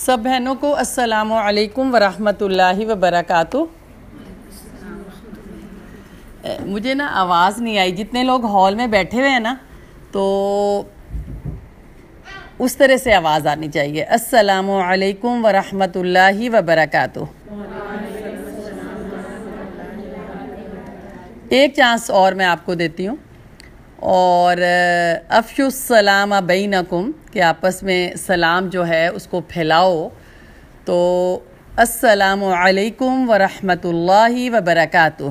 سب بہنوں کو السلام علیکم ورحمۃ اللہ وبرکاتہ۔ مجھے نا آواز نہیں آئی، جتنے لوگ ہال میں بیٹھے ہوئے ہیں نا تو اس طرح سے آواز آنی چاہیے۔ السلام علیکم ورحمۃ اللہ وبرکاتہ۔ ایک چانس اور میں آپ کو دیتی ہوں، اور افشوا السلام بینکم، کہ آپس میں سلام جو ہے اس کو پھیلاؤ۔ تو السلام علیکم ورحمۃ اللہ وبرکاتہ۔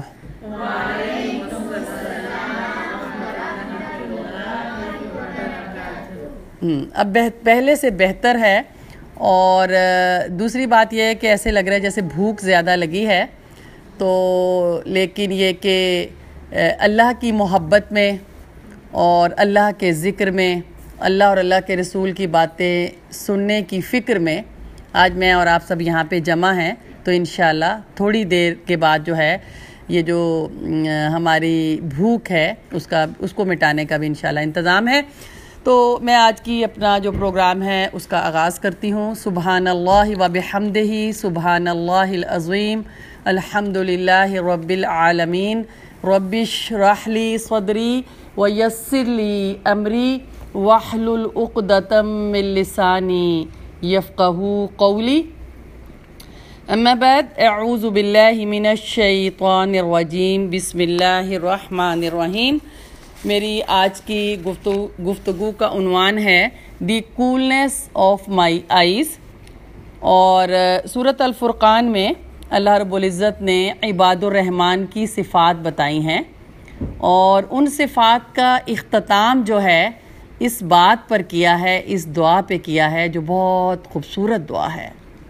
اب پہلے سے بہتر ہے، اور دوسری بات یہ ہے کہ ایسے لگ رہا ہے جیسے بھوک زیادہ لگی ہے، تو لیکن یہ کہ اللہ کی محبت میں اور اللہ کے ذکر میں، اللہ اور اللہ کے رسول کی باتیں سننے کی فکر میں آج میں اور آپ سب یہاں پہ جمع ہیں۔ تو انشاءاللہ تھوڑی دیر کے بعد جو ہے یہ جو ہماری بھوک ہے اس کو مٹانے کا بھی انشاءاللہ انتظام ہے۔ تو میں آج کی اپنا جو پروگرام ہے اس کا آغاز کرتی ہوں۔ سبحان اللہ و بحمدہ، سبحان اللہ العظیم، الحمد للہ رب العالمین، رب اشرح لی صدری ویسر لی امری واحلل عقدۃ من لسانی یفقہوا قولی۔ اما بعد، اعوذ باللہ من الشیطان الرجیم، بسم اللہ الرحمن الرحیم۔ میری آج کی گفتگو کا عنوان ہے دی کولنس آف مائی آئیز، اور سورۃ الفرقان میں اللہ رب العزت نے عباد الرحمن کی صفات بتائی ہیں، اور ان صفات کا اختتام جو ہے اس بات پر کیا ہے، اس دعا پہ کیا ہے جو بہت خوبصورت دعا ہے،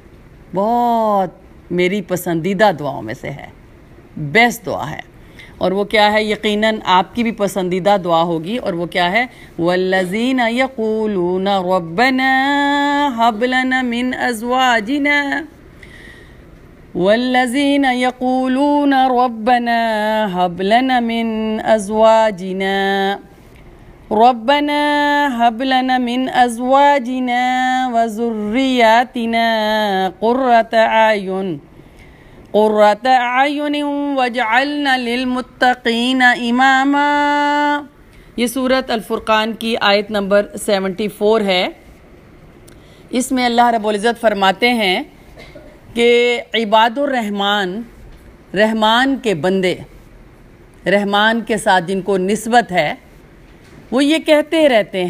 بہت میری پسندیدہ دعاؤں میں سے ہے، بیسٹ دعا ہے۔ اور وہ کیا ہے؟ یقیناً آپ کی بھی پسندیدہ دعا ہوگی، اور وہ کیا ہے؟ والذین یقولون ربنا ھب لنا من ازواجنا، والذین یقولون ربنا ھب لنا من ازواجنا، ربنا ھب لنا من ازواجنا وذریاتنا قرۃ اعین واجعلنا للمتقین اماما۔ یہ سورۃ الفرقان کی آیت نمبر 74 ہے۔ اس میں اللہ رب العزت فرماتے ہیں کہ عباد الرحمن، رحمان کے بندے، رحمان کے ساتھ جن کو نسبت ہے، وہ یہ کہتے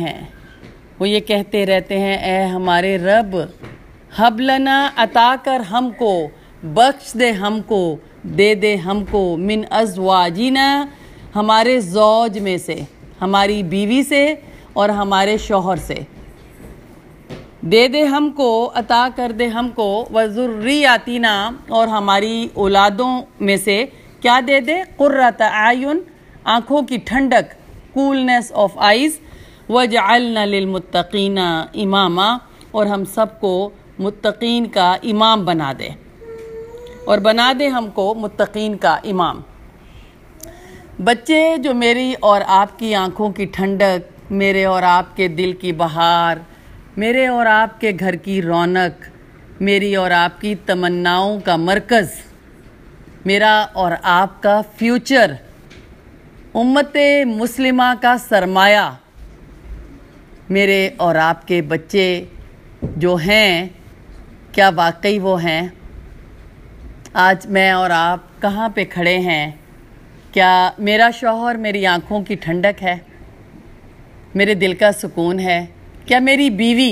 رہتے ہیں اے ہمارے رب، ھب لنا، عطا کر ہم کو، بخش دے ہم کو، دے دے ہم کو، من ازواجنا، ہمارے زوج میں سے، ہماری بیوی سے اور ہمارے شوہر سے، دے دے ہم کو، عطا کر دے ہم کو، وذریاتنا، اور ہماری اولادوں میں سے کیا دے دے؟ قرۃ اعین، آنکھوں کی ٹھنڈک، کولنس آف آئیز، وجعلنا للمتقین اماما، اور ہم سب کو متقین کا امام بنا دے، اور بنا دے ہم کو متقین کا امام۔ بچے جو میری اور آپ کی آنکھوں کی ٹھنڈک، میرے اور آپ کے دل کی بہار، میرے اور آپ کے گھر کی رونق، میری اور آپ کی تمناؤں کا مرکز، میرا اور آپ کا فیوچر، امت مسلمہ کا سرمایہ، میرے اور آپ کے بچے جو ہیں، کیا واقعی وہ ہیں؟ آج میں اور آپ کہاں پہ کھڑے ہیں؟ کیا میرا شوہر میری آنکھوں کی ٹھنڈک ہے، میرے دل کا سکون ہے؟ کیا میری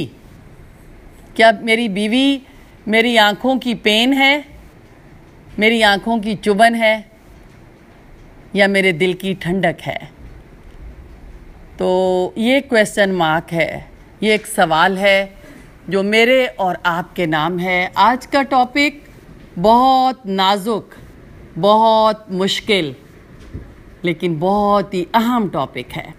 بیوی میری آنکھوں کی پین ہے، میری آنکھوں کی چبھن ہے، یا میرے دل کی ٹھنڈک ہے؟ تو یہ کویسچن مارک ہے، یہ ایک سوال ہے جو میرے اور آپ کے نام ہے۔ آج کا ٹاپک بہت نازک، بہت مشکل، لیکن بہت ہی اہم ٹاپک ہے۔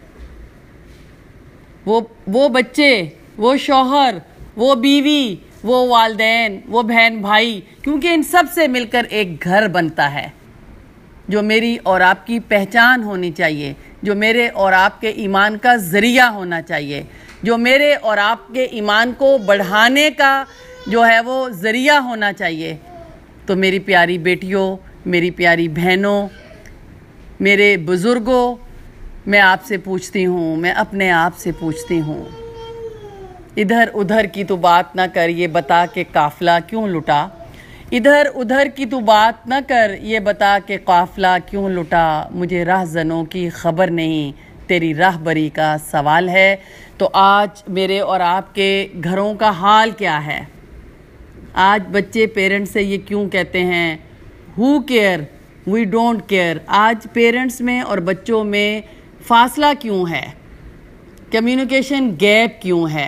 وہ بچے، وہ شوہر، وہ بیوی، وہ والدین، وہ بہن بھائی، کیونکہ ان سب سے مل کر ایک گھر بنتا ہے، جو میری اور آپ کی پہچان ہونی چاہیے، جو میرے اور آپ کے ایمان کا ذریعہ ہونا چاہیے، جو میرے اور آپ کے ایمان کو بڑھانے کا جو ہے وہ ذریعہ ہونا چاہیے. تو میری پیاری بیٹیوں، میری پیاری بہنوں، میرے بزرگوں، میں آپ سے پوچھتی ہوں، میں اپنے آپ سے پوچھتی ہوں، ادھر ادھر کی تو بات نہ کر، یہ بتا کہ قافلہ کیوں لٹا. ادھر ادھر کی تو بات نہ کر، یہ بتا کہ قافلہ کیوں لٹا. مجھے راہزنوں کی خبر نہیں، تیری راہبری کا سوال ہے. تو آج میرے اور آپ کے گھروں کا حال کیا ہے؟ آج بچے پیرنٹس سے یہ کیوں کہتے ہیں who care we don't care? آج پیرنٹس میں اور بچوں میں فاصلہ کیوں ہے؟ کمیونیکیشن گیپ کیوں ہے؟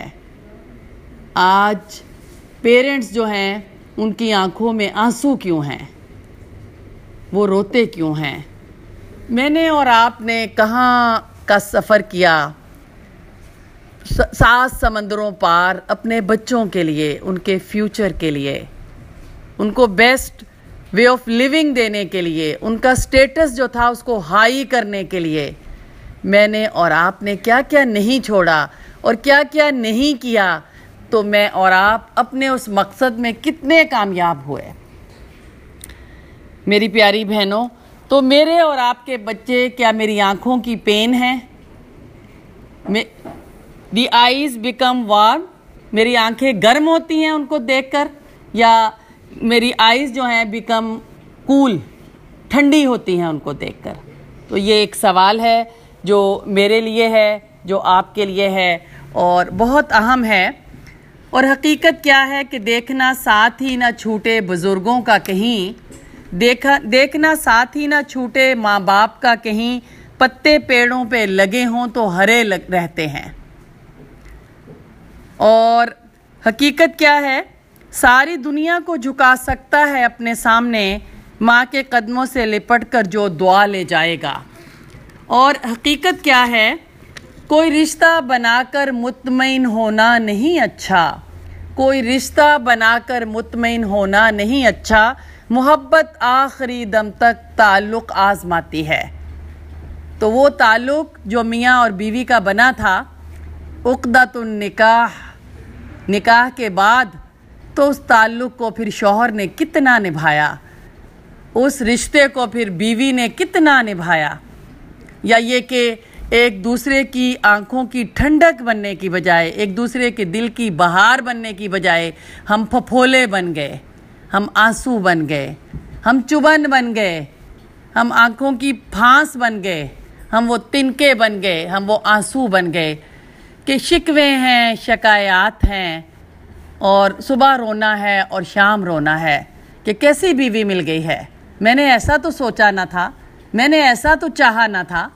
آج پیرنٹس جو ہیں ان کی آنکھوں میں آنسو کیوں ہیں؟ وہ روتے کیوں ہیں؟ میں نے اور آپ نے کہاں کا سفر کیا 7 سمندروں پار اپنے بچوں کے لیے، ان کے فیوچر کے لیے، ان کو بیسٹ وے آف لیونگ دینے کے لیے، ان کا سٹیٹس جو تھا اس کو ہائی کرنے کے لیے. میں نے اور آپ نے کیا کیا نہیں چھوڑا اور کیا کیا نہیں کیا، تو میں اور آپ اپنے اس مقصد میں کتنے کامیاب ہوئے. میری پیاری بہنوں، تو میرے اور آپ کے بچے کیا میری آنکھوں کی پین ہیں؟ دی آئیز بیکم وارم، میری آنکھیں گرم ہوتی ہیں ان کو دیکھ کر، یا میری آئیز جو ہیں بیکم کول، ٹھنڈی ہوتی ہیں ان کو دیکھ کر؟ تو یہ ایک سوال ہے جو میرے لیے ہے، جو آپ کے لیے ہے، اور بہت اہم ہے. اور حقیقت کیا ہے کہ دیکھنا ساتھ ہی نہ چھوٹے بزرگوں کا کہیں، دیکھنا ساتھ ہی نہ چھوٹے ماں باپ کا کہیں، پتے پیڑوں پہ لگے ہوں تو ہرے رہتے ہیں. اور حقیقت کیا ہے؟ ساری دنیا کو جھکا سکتا ہے اپنے سامنے ماں کے قدموں سے لپٹ کر جو دعا لے جائے گا. اور حقیقت کیا ہے؟ کوئی رشتہ بنا کر مطمئن ہونا نہیں اچھا، کوئی رشتہ بنا کر مطمئن ہونا نہیں اچھا، محبت آخری دم تک تعلق آزماتی ہے. تو وہ تعلق جو میاں اور بیوی کا بنا تھا، عقدۃ النکاح، نکاح کے بعد تو اس تعلق کو پھر شوہر نے کتنا نبھایا، اس رشتے کو پھر بیوی نے کتنا نبھایا. یا یہ کہ ایک دوسرے کی آنکھوں کی ٹھنڈک بننے کی بجائے، ایک دوسرے کے دل کی بہار بننے کی بجائے ہم پھپھولے بن گئے، ہم آنسو بن گئے، ہم چبھن بن گئے، ہم آنکھوں کی پھانس بن گئے، ہم وہ تنکے بن گئے، ہم وہ آنسو بن گئے کہ شکوے ہیں، شکایات ہیں، اور صبح رونا ہے اور شام رونا ہے کہ کیسی بیوی مل گئی ہے. میں نے ایسا تو سوچا نہ تھا، میں نے ایسا تو چاہا نہ تھا.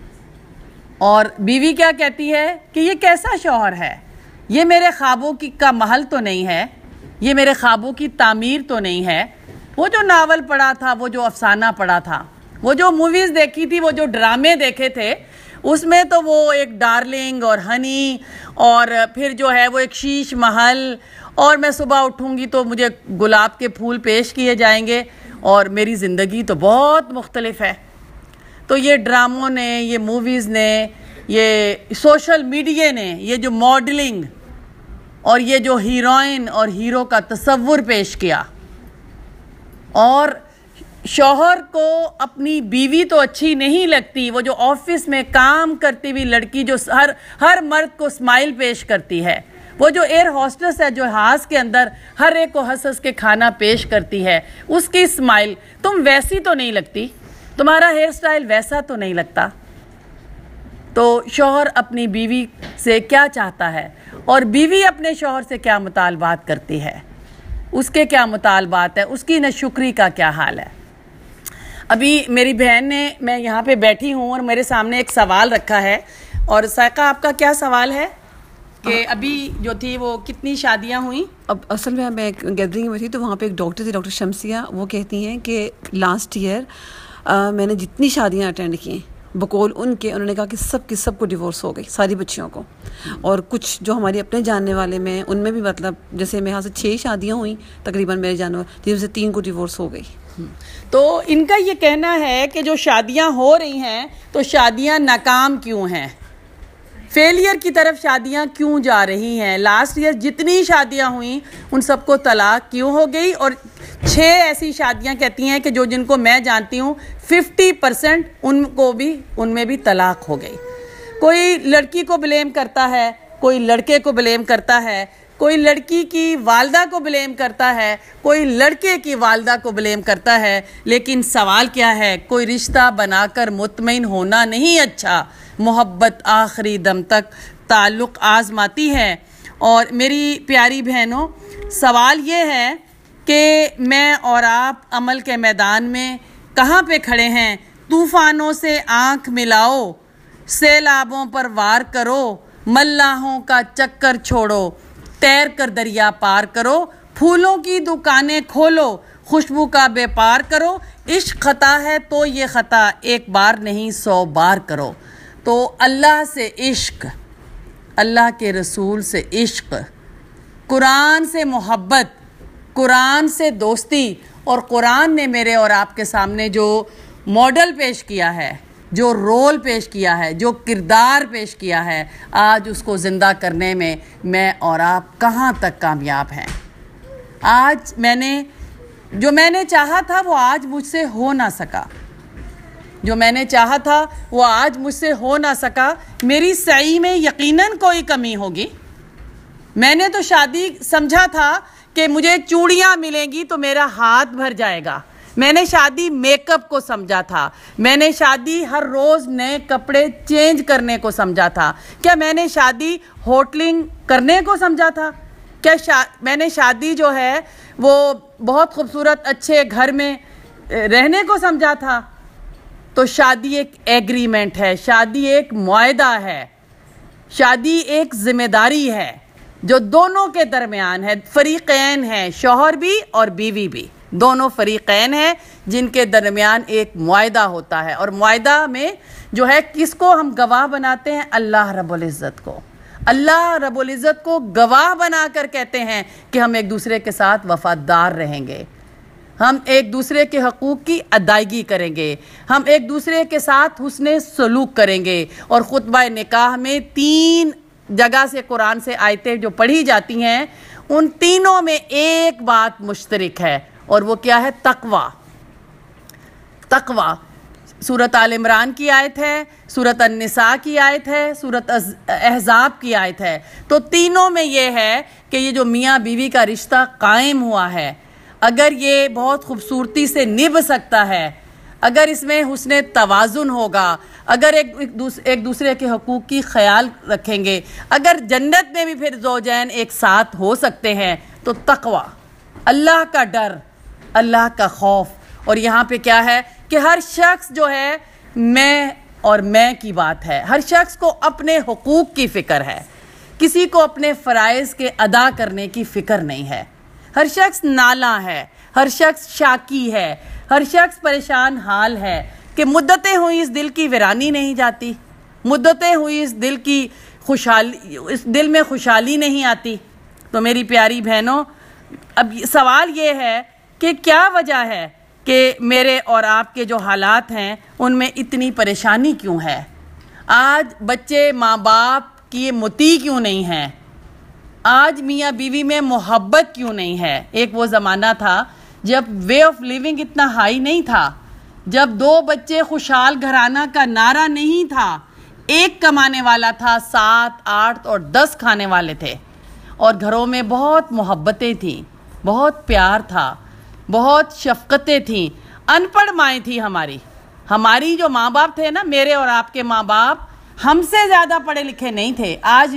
اور بیوی کیا کہتی ہے کہ یہ کیسا شوہر ہے، یہ میرے خوابوں کا محل تو نہیں ہے، یہ میرے خوابوں کی تعمیر تو نہیں ہے. وہ جو ناول پڑھا تھا، وہ جو افسانہ پڑھا تھا، وہ جو موویز دیکھی تھی، وہ جو ڈرامے دیکھے تھے، اس میں تو وہ ایک ڈارلنگ اور ہنی، اور پھر جو ہے وہ ایک شیش محل، اور میں صبح اٹھوں گی تو مجھے گلاب کے پھول پیش کیے جائیں گے، اور میری زندگی تو بہت مختلف ہے. تو یہ ڈراموں نے، یہ موویز نے، یہ سوشل میڈیا نے، یہ جو ماڈلنگ اور یہ جو ہیروئن اور ہیرو کا تصور پیش کیا، اور شوہر کو اپنی بیوی تو اچھی نہیں لگتی، وہ جو آفس میں کام کرتی ہوئی لڑکی جو ہر مرد کو اسمائل پیش کرتی ہے، وہ جو ایئر ہوسٹس ہے جو جہاز کے اندر ہر ایک کو ہنس ہنس کے کھانا پیش کرتی ہے، اس کی اسمائل، تم ویسی تو نہیں لگتی، تمہارا ہیئر سٹائل ویسا تو نہیں لگتا. تو شوہر اپنی بیوی سے کیا چاہتا ہے، اور بیوی اپنے شوہر سے کیا مطالبات کرتی ہے، اس کے کیا مطالبات ہے، اس کی ناشکری کا کیا حال ہے. ابھی میری بہن نے، میں یہاں پہ بیٹھی ہوں اور میرے سامنے ایک سوال رکھا ہے. اور سائقہ، آپ کا کیا سوال ہے کہ ابھی جو تھی وہ کتنی شادیاں ہوئیں؟ اب اصل میں ایک گیدرنگ میں تھی تو وہاں پہ ایک ڈاکٹر تھی، ڈاکٹر شمسیہ، وہ کہتی ہیں کہ لاسٹ ایئر میں نے جتنی شادیاں اٹینڈ کی بقول ان کے، انہوں نے کہا کہ سب کو ڈیورس ہو گئی، ساری بچیوں کو، اور کچھ جو ہماری اپنے جاننے والے میں ان میں بھی، مطلب جیسے میرے یہاں سے 6 شادیاں ہوئیں تقریباً میرے جاننے والے، جن میں سے 3 کو ڈیورس ہو گئی. تو ان کا یہ کہنا ہے کہ جو شادیاں ہو رہی ہیں تو شادیاں ناکام کیوں ہیں، فیلئر کی طرف شادیاں کیوں جا رہی ہیں؟ لاسٹ ایئر جتنی شادیاں ہوئیں ان سب کو طلاق کیوں ہو گئی؟ اور 6 ایسی شادیاں کہتی ہیں کہ جن کو میں جانتی ہوں 50% ان میں بھی طلاق ہو گئی۔ کوئی لڑکی کو بلیم کرتا ہے، کوئی لڑکے کو بلیم کرتا ہے، کوئی لڑکی کی والدہ کو بلیم کرتا ہے، کوئی لڑکے کی والدہ کو بلیم کرتا ہے، لیکن سوال کیا ہے؟ کوئی رشتہ بنا کر مطمئن ہونا نہیں اچھا، محبت آخری دم تک تعلق آزماتی ہے۔ اور میری پیاری بہنوں، سوال یہ ہے کہ میں اور آپ عمل کے میدان میں کہاں پہ کھڑے ہیں؟ طوفانوں سے آنکھ ملاؤ، سیلابوں پر وار کرو، ملاحوں کا چکر چھوڑو، تیر کر دریا پار کرو، پھولوں کی دکانیں کھولو، خوشبو کا بیپار کرو، عشق خطا ہے تو یہ خطا ایک بار نہیں 100 بار کرو۔ تو اللہ سے عشق، اللہ کے رسول سے عشق، قرآن سے محبت، قرآن سے دوستی، اور قرآن نے میرے اور آپ کے سامنے جو ماڈل پیش کیا ہے، جو رول پیش کیا ہے، جو کردار پیش کیا ہے، آج اس کو زندہ کرنے میں اور آپ کہاں تک کامیاب ہیں؟ آج میں نے چاہا تھا وہ آج مجھ سے ہو نہ سکا، جو میں نے چاہا تھا وہ آج مجھ سے ہو نہ سکا۔ میری سعی میں یقیناً کوئی کمی ہوگی۔ میں نے تو شادی سمجھا تھا کہ مجھے چوڑیاں ملیں گی تو میرا ہاتھ بھر جائے گا، میں نے شادی میک اپ کو سمجھا تھا، میں نے شادی ہر روز نئے کپڑے چینج کرنے کو سمجھا تھا، کیا میں نے شادی ہوٹلنگ کرنے کو سمجھا تھا؟ کیا میں نے شادی جو ہے وہ بہت خوبصورت اچھے گھر میں رہنے کو سمجھا تھا؟ تو شادی ایک ایگریمنٹ ہے، شادی ایک معاہدہ ہے، شادی ایک ذمہ داری ہے جو دونوں کے درمیان ہے، فریقین ہیں، شوہر بھی اور بیوی بھی، دونوں فریقین ہیں جن کے درمیان ایک معاہدہ ہوتا ہے۔ اور معاہدہ میں جو ہے کس کو ہم گواہ بناتے ہیں؟ اللہ رب العزت کو۔ اللہ رب العزت کو گواہ بنا کر کہتے ہیں کہ ہم ایک دوسرے کے ساتھ وفادار رہیں گے، ہم ایک دوسرے کے حقوق کی ادائیگی کریں گے، ہم ایک دوسرے کے ساتھ حسن سلوک کریں گے۔ اور خطبہ نکاح میں 3 جگہ سے قرآن سے آیتیں جو پڑھی جاتی ہیں، ان تینوں میں ایک بات مشترک ہے، اور وہ کیا ہے؟ تقوی۔ تقوی سورۃ آل عمران کی آیت ہے، سورۃ النساء کی آیت ہے، سورۃ احزاب کی آیت ہے۔ تو تینوں میں یہ ہے کہ یہ جو میاں بیوی کا رشتہ قائم ہوا ہے، اگر یہ بہت خوبصورتی سے نبھ سکتا ہے، اگر اس میں حسن توازن ہوگا، اگر ایک دوسرے کے حقوق کی خیال رکھیں گے، اگر جنت میں بھی پھر زوجین ایک ساتھ ہو سکتے ہیں، تو تقوی، اللہ کا ڈر، اللہ کا خوف۔ اور یہاں پہ کیا ہے کہ ہر شخص جو ہے میں کی بات ہے، ہر شخص کو اپنے حقوق کی فکر ہے، کسی کو اپنے فرائض کے ادا کرنے کی فکر نہیں ہے، ہر شخص نالاں ہے، ہر شخص شاکی ہے، ہر شخص پریشان حال ہے کہ مدتیں ہوئی اس دل کی ویرانی نہیں جاتی، مدتیں ہوئی اس دل میں خوشحالی نہیں آتی۔ تو میری پیاری بہنوں، اب سوال یہ ہے کہ کیا وجہ ہے کہ میرے اور آپ کے جو حالات ہیں ان میں اتنی پریشانی کیوں ہے؟ آج بچے ماں باپ کی مطیع کیوں نہیں ہیں؟ آج میاں بیوی میں محبت کیوں نہیں ہے؟ ایک وہ زمانہ تھا جب وے آف لیونگ اتنا ہائی نہیں تھا، جب 2 بچے خوشحال گھرانہ کا نعرہ نہیں تھا، ایک کمانے والا تھا، 7 8 اور 10 کھانے والے تھے، اور گھروں میں بہت محبتیں تھیں، بہت پیار تھا، بہت شفقتیں تھیں۔ ان پڑھ مائیں تھی ہماری جو ماں باپ تھے نا، میرے اور آپ کے ماں باپ ہم سے زیادہ پڑھے لکھے نہیں تھے۔ آج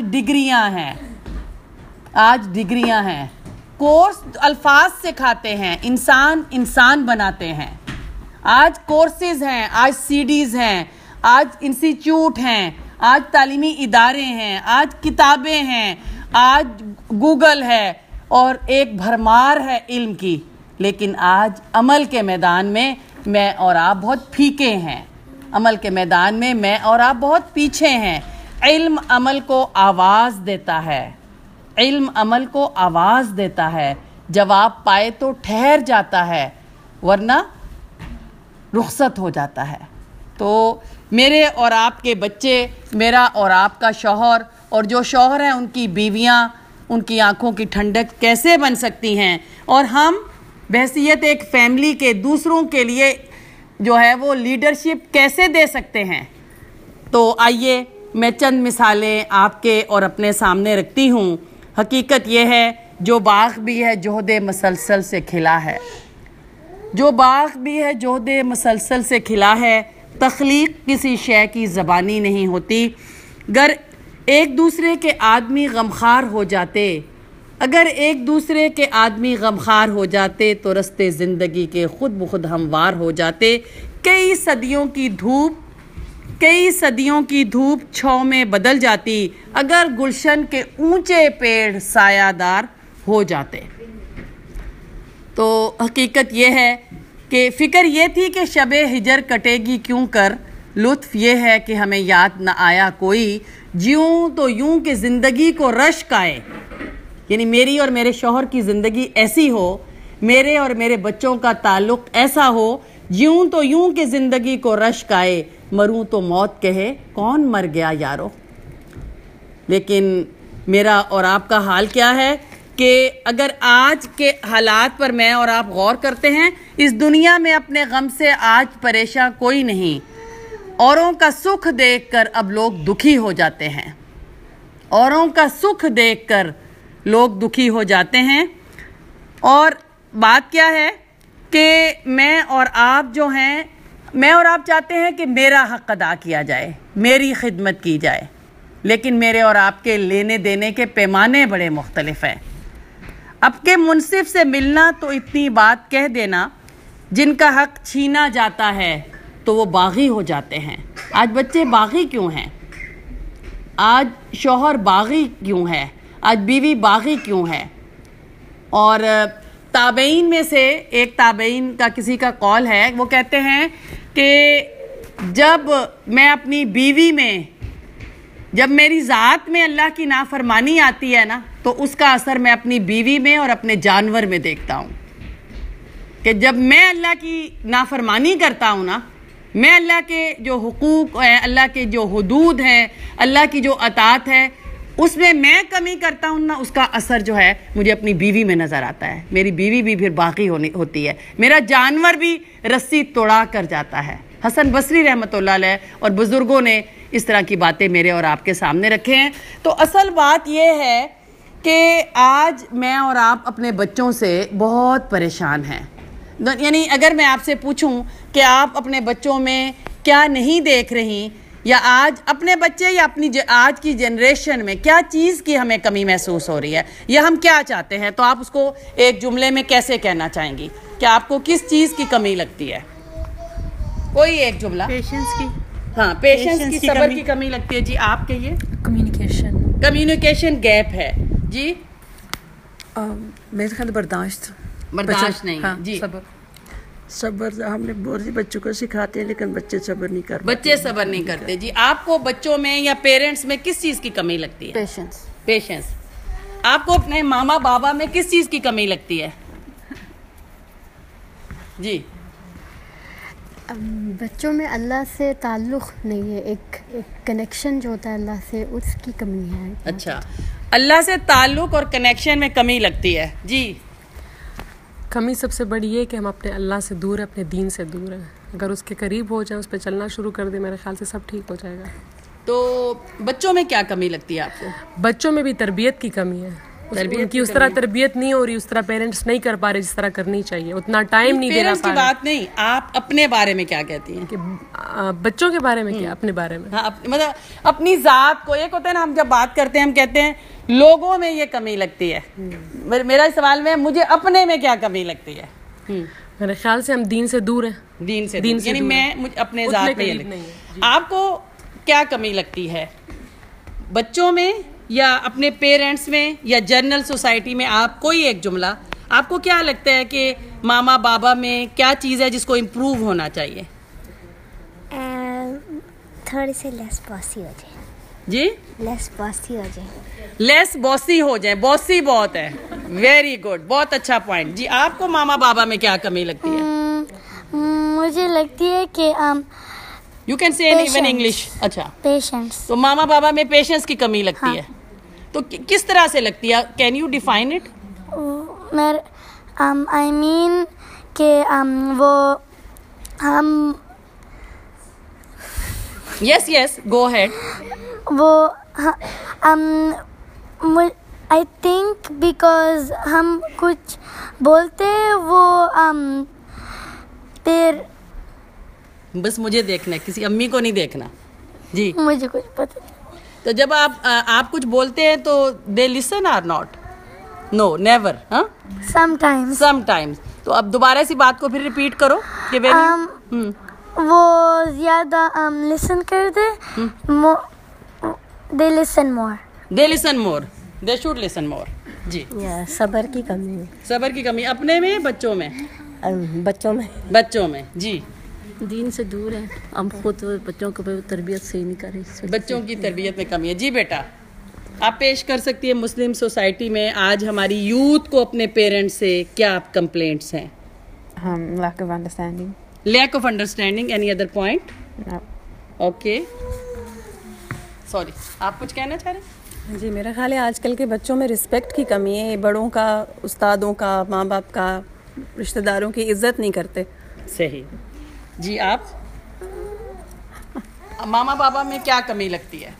ڈگریاں ہیں، کورس الفاظ سکھاتے ہیں، انسان بناتے ہیں۔ آج کورسز ہیں، آج CDs ہیں، آج انسٹیٹیوٹ ہیں، آج تعلیمی ادارے ہیں، آج کتابیں ہیں، آج گوگل ہے، اور ایک بھرمار ہے علم کی۔ لیکن آج عمل کے میدان میں اور آپ بہت پھیکے ہیں، عمل کے میدان میں اور آپ بہت پیچھے ہیں۔ علم عمل کو آواز دیتا ہے، علم عمل کو آواز دیتا ہے، جواب پائے تو ٹھہر جاتا ہے، ورنہ رخصت ہو جاتا ہے۔ تو میرے اور آپ کے بچے, میرا اور آپ کا شوہر, اور جو شوہر ہیں ان کی بیویاں, ان کی آنکھوں کی ٹھنڈک کیسے بن سکتی ہیں, اور ہم بحیثیت ایک فیملی کے دوسروں کے لیے جو ہے وہ لیڈرشپ کیسے دے سکتے ہیں. تو آئیے میں چند مثالیں آپ کے اور اپنے سامنے رکھتی ہوں. حقیقت یہ ہے جو باغ بھی ہے جہد مسلسل سے کھلا ہے, جو باغ بھی ہے جہد مسلسل سے کھلا ہے. تخلیق کسی شے کی زبانی نہیں ہوتی. گر ایک دوسرے کے آدمی غمخوار ہو جاتے, اگر ایک دوسرے کے آدمی غمخوار ہو جاتے تو رستے زندگی کے خود بخود ہموار ہو جاتے. کئی صدیوں کی دھوپ چھاؤں میں بدل جاتی اگر گلشن کے اونچے پیڑ سایہ دار ہو جاتے. تو حقیقت یہ ہے کہ فکر یہ تھی کہ شب ہجر کٹے گی کیوں کر, لطف یہ ہے کہ ہمیں یاد نہ آیا کوئی, جیوں تو یوں کہ زندگی کو رشک آئے. یعنی میری اور میرے شوہر کی زندگی ایسی ہو, میرے اور میرے بچوں کا تعلق ایسا ہو, جیوں تو یوں کہ زندگی کو رشک آئے, مروں تو موت کہے کون مر گیا یارو. لیکن میرا اور آپ کا حال کیا ہے کہ اگر آج کے حالات پر میں اور آپ غور کرتے ہیں, اس دنیا میں اپنے غم سے آج پریشان کوئی نہیں. اوروں کا سکھ دیکھ کر اب لوگ دکھی ہو جاتے ہیں, اوروں کا سکھ دیکھ کر لوگ دکھی ہو جاتے ہیں. اور بات کیا ہے کہ میں اور آپ جو ہیں, میں اور آپ چاہتے ہیں کہ میرا حق ادا کیا جائے, میری خدمت کی جائے, لیکن میرے اور آپ کے لینے دینے کے پیمانے بڑے مختلف ہیں. اب کے منصف سے ملنا تو اتنی بات کہہ دینا, جن کا حق چھینا جاتا ہے تو وہ باغی ہو جاتے ہیں. آج بچے باغی کیوں ہیں, آج شوہر باغی کیوں ہے, آج بیوی باغی کیوں ہے. اور تابعین میں سے ایک تابعین کا کسی کا قول ہے, وہ کہتے ہیں کہ جب میں اپنی بیوی میں, جب میری ذات میں اللہ کی نافرمانی آتی ہے نا, تو اس کا اثر میں اپنی بیوی میں اور اپنے جانور میں دیکھتا ہوں. کہ جب میں اللہ کی نافرمانی کرتا ہوں نا, میں اللہ کے جو حقوق ہیں, اللہ کے جو حدود ہیں, اللہ کی جو اطاعت ہے, اس میں کمی کرتا ہوں نا, اس کا اثر جو ہے مجھے اپنی بیوی میں نظر آتا ہے. میری بیوی بھی پھر باقی ہوتی ہے, میرا جانور بھی رسی توڑا کر جاتا ہے. حسن بصری رحمۃ اللہ علیہ اور بزرگوں نے اس طرح کی باتیں میرے اور آپ کے سامنے رکھے ہیں. تو اصل بات یہ ہے کہ آج میں اور آپ اپنے بچوں سے بہت پریشان ہیں. یعنی اگر میں آپ سے پوچھوں کہ آپ اپنے بچوں میں کیا نہیں دیکھ رہی, یا آج اپنے بچے یا اپنی آج کی جنریشن میں کیا چیز کی ہمیں کمی محسوس ہو رہی ہے, یا ہم کیا چاہتے ہیں, تو آپ اس کو ایک جملے میں کیسے کہنا چاہیں گی کہ آپ کو کس چیز کی کمی لگتی ہے؟ کوئی ایک جملہ. پیشنس کی. ہاں, پیشنس کی, صبر کی کمی لگتی ہے. جی آپ کہیے. کمیونیکیشن گیپ ہے. جی میرے خیال برداشت نہیں. ہاں, جی صبر ہم نے بہت سی بچوں کو سکھاتے ہیں, لیکن بچے صبر نہیں کرتے. جی آپ کو بچوں میں یا پیرنٹس میں کس چیز کی کمی لگتی ہے؟ پیشنس. آپ کو اپنے ماما بابا میں کس چیز کی کمی لگتی ہے؟ جی بچوں میں اللہ سے تعلق نہیں ہے, ایک کنیکشن جو ہوتا ہے اللہ سے, اس کی کمی ہے. اچھا, اللہ سے تعلق اور کنیکشن میں کمی لگتی ہے. جی کمی سب سے بڑی یہ کہ ہم اپنے اللہ سے دور ہیں, اپنے دین سے دور ہیں. اگر اس کے قریب ہو جائیں, اس پہ چلنا شروع کر دیں, میرے خیال سے سب ٹھیک ہو جائے گا. تو بچوں میں کیا کمی لگتی ہے آپ کو؟ بچوں میں بھی تربیت کی کمی ہے. ان کی اس طرح تربیت نہیں ہو رہی, اس طرح پیرنٹس نہیں کر پا رہے جس طرح کرنی چاہیے, اتنا ٹائم نہیں دینا پا رہے. بات نہیں, آپ اپنے بارے میں کیا کہتی ہیں؟ کہ بچوں کے بارے میں کیا, اپنے بارے میں. ہاں, مطلب اپنی ذات کو. ایک ہوتا ہے نا, ہم جب بات کرتے ہیں ہم کہتے ہیں لوگوں میں یہ کمی لگتی ہے. میرا سوال میں مجھے اپنے میں کیا کمی لگتی ہے؟ میرے خیال سے ہم دین سے دور ہیں. دین سے یعنی میں اپنے ذات میں. آپ کو کیا کمی لگتی ہے بچوں میں یا اپنے پیرنٹس میں یا جنرل سوسائٹی میں؟ آپ کوئی ایک جملہ, آپ کو کیا لگتا ہے کہ ماما بابا میں کیا چیز ہے جس کو امپروو ہونا چاہیے؟ تھوڑی سی لیس باسی ہو جائے. جی لیس باسی ہو جائے. لیس باسی ہو جائے. باسی بہت ہے. ویری گڈ, بہت اچھا پوائنٹ. جی آپ کو ماما بابا میں کیا کمی لگتی ہے؟ مجھے لگتی ہے کہ you can say even English. अच्छा, पेशेंस. तो मामा बाबा में पेशेंस की कमी लगती है. तो किस तरह से लगती है? Can you define it? I mean कि वो हम यस गो अहेड. वो आई थिंक बिकॉज हम कुछ बोलते वो फिर बस मुझे देखना है, किसी अम्मी को नहीं देखना जी. मुझे कुछ पता नहीं. तो जब आप कुछ बोलते हैं तो they listen are not? No, never. हाँ, समटाइम्स. तो अब दोबारा इसी बात को फिर रिपीट करो कि वो ज्यादा लिसन कर दे. They listen more. They should listen more. जी. सब्र की कमी है. सब्र की कमी अपने में, बच्चों में? बच्चों में जी. दीन से दूर है, हम खुद बच्चों को तरबियत सही नहीं कर रहे. बच्चों की तरबियत में कमी है. जी बेटा, आप पेश कर सकती है मुस्लिम सोसाइटी में आज हमारी यूथ को अपने पेरेंट्स से क्या कंप्लेंट्स हैं? Lack of understanding. Any other point? Okay, sorry, आप कुछ कहना चाह रहे हैं? जी, मेरा ख्याल है आजकल के बच्चों में रिस्पेक्ट की कमी है. बड़ों का, उस्तादों का, माँ बाप का, रिश्तेदारों की इज्जत नहीं करते. सही. जी, आप? मामा बाबा में क्या कमी लगती है?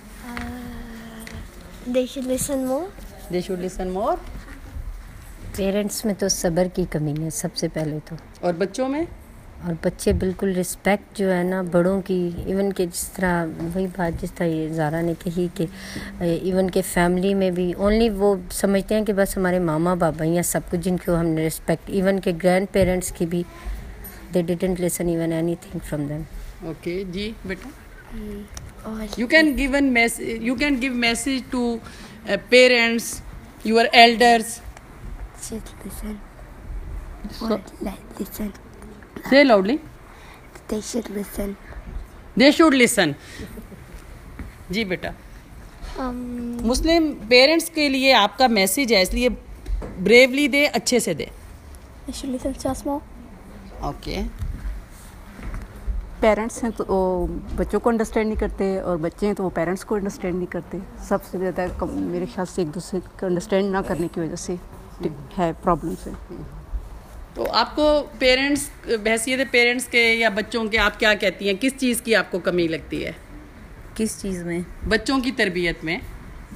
They should listen more. They should listen more. Parents में तो सब्र की कमी है सबसे पहले तो. और बच्चों में? और बच्चे बिल्कुल रिस्पेक्ट जो है ना बड़ों की, इवन के जिस तरह वही बात जिस तरह ये ज़ारा ने कही कि इवन के फैमिली में भी ओनली वो समझते हैं कि बस हमारे मामा बाबा या सब कुछ जिनको हमने रिस्पेक्ट. इवन के ग्रैंड पेरेंट्स की भी they didn't listen even anything from them. Okay, जी बेटा. You can give message to parents, your elders. Should listen. Listen. Say loudly. They should listen. They should listen. जी बेटा. मुस्लिम parents के लिए आपका message है, इसलिए bravely दे, अच्छे से दे. They should listen just more. ओके. पेरेंट्स हैं तो वो बच्चों को अंडरस्टैंड नहीं करते और बच्चे हैं तो वो पेरेंट्स को अंडरस्टैंड नहीं करते. सबसे ज़्यादा मेरे ख्याल से एक दूसरे को अंडरस्टैंड ना करने की वजह से है प्रॉब्लम्स है. तो आपको पेरेंट्स, हैसियत पेरेंट्स के या बच्चों के, आप क्या कहती हैं, किस चीज़ की आपको कमी लगती है? किस चीज़ में? बच्चों की तरबियत में.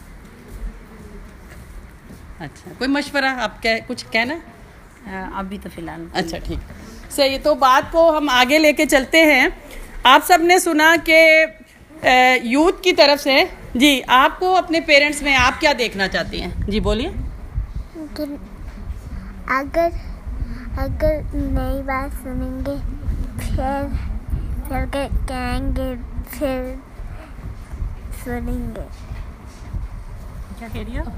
अच्छा, कोई मशवरा आप कुछ कहना? अभी तो फिलहाल. अच्छा, ठीक. सही. तो बात को हम आगे लेके चलते हैं. आप सब ने सुना कि यूथ की तरफ से जी आपको अपने पेरेंट्स में आप क्या देखना चाहती हैं? जी बोलिए. अगर नई बात सुनेंगे फिर कहेंगे, फिर सुनेंगे. क्या कह रही है?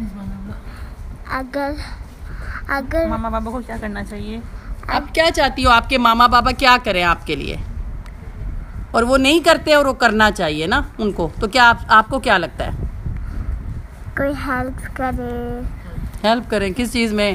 अगर मामा बाबा को क्या करना चाहिए? आप क्या चाहती हो आपके मामा बाबा क्या करें आपके लिए? और वो नहीं करते और वो करना चाहिए ना उनको, तो क्या आपको क्या लगता है? कोई हेल्प करे. हेल्प करें किस चीज़ में?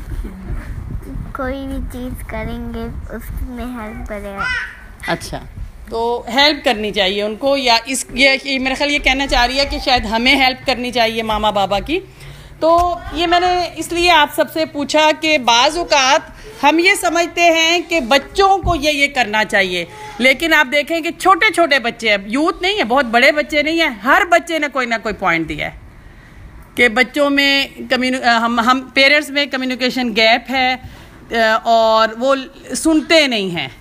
कोई भी चीज़ करेंगे उसमें हेल्प करेगा. अच्छा, तो हेल्प करनी चाहिए उनको, या ये मेरा ख्याल ये कहना चाह रही है कि शायद हमें हेल्प करनी चाहिए मामा बाबा की. तो ये मैंने इसलिए आप सबसे पूछा कि बाज़ औक़ात हम ये समझते हैं कि बच्चों को ये करना चाहिए, लेकिन आप देखें कि छोटे छोटे बच्चे हैं, यूथ नहीं है, बहुत बड़े बच्चे नहीं हैं, हर बच्चे ने कोई ना कोई पॉइंट दिया है कि बच्चों में हम पेरेंट्स में कम्युनिकेशन गैप है और वो सुनते नहीं हैं.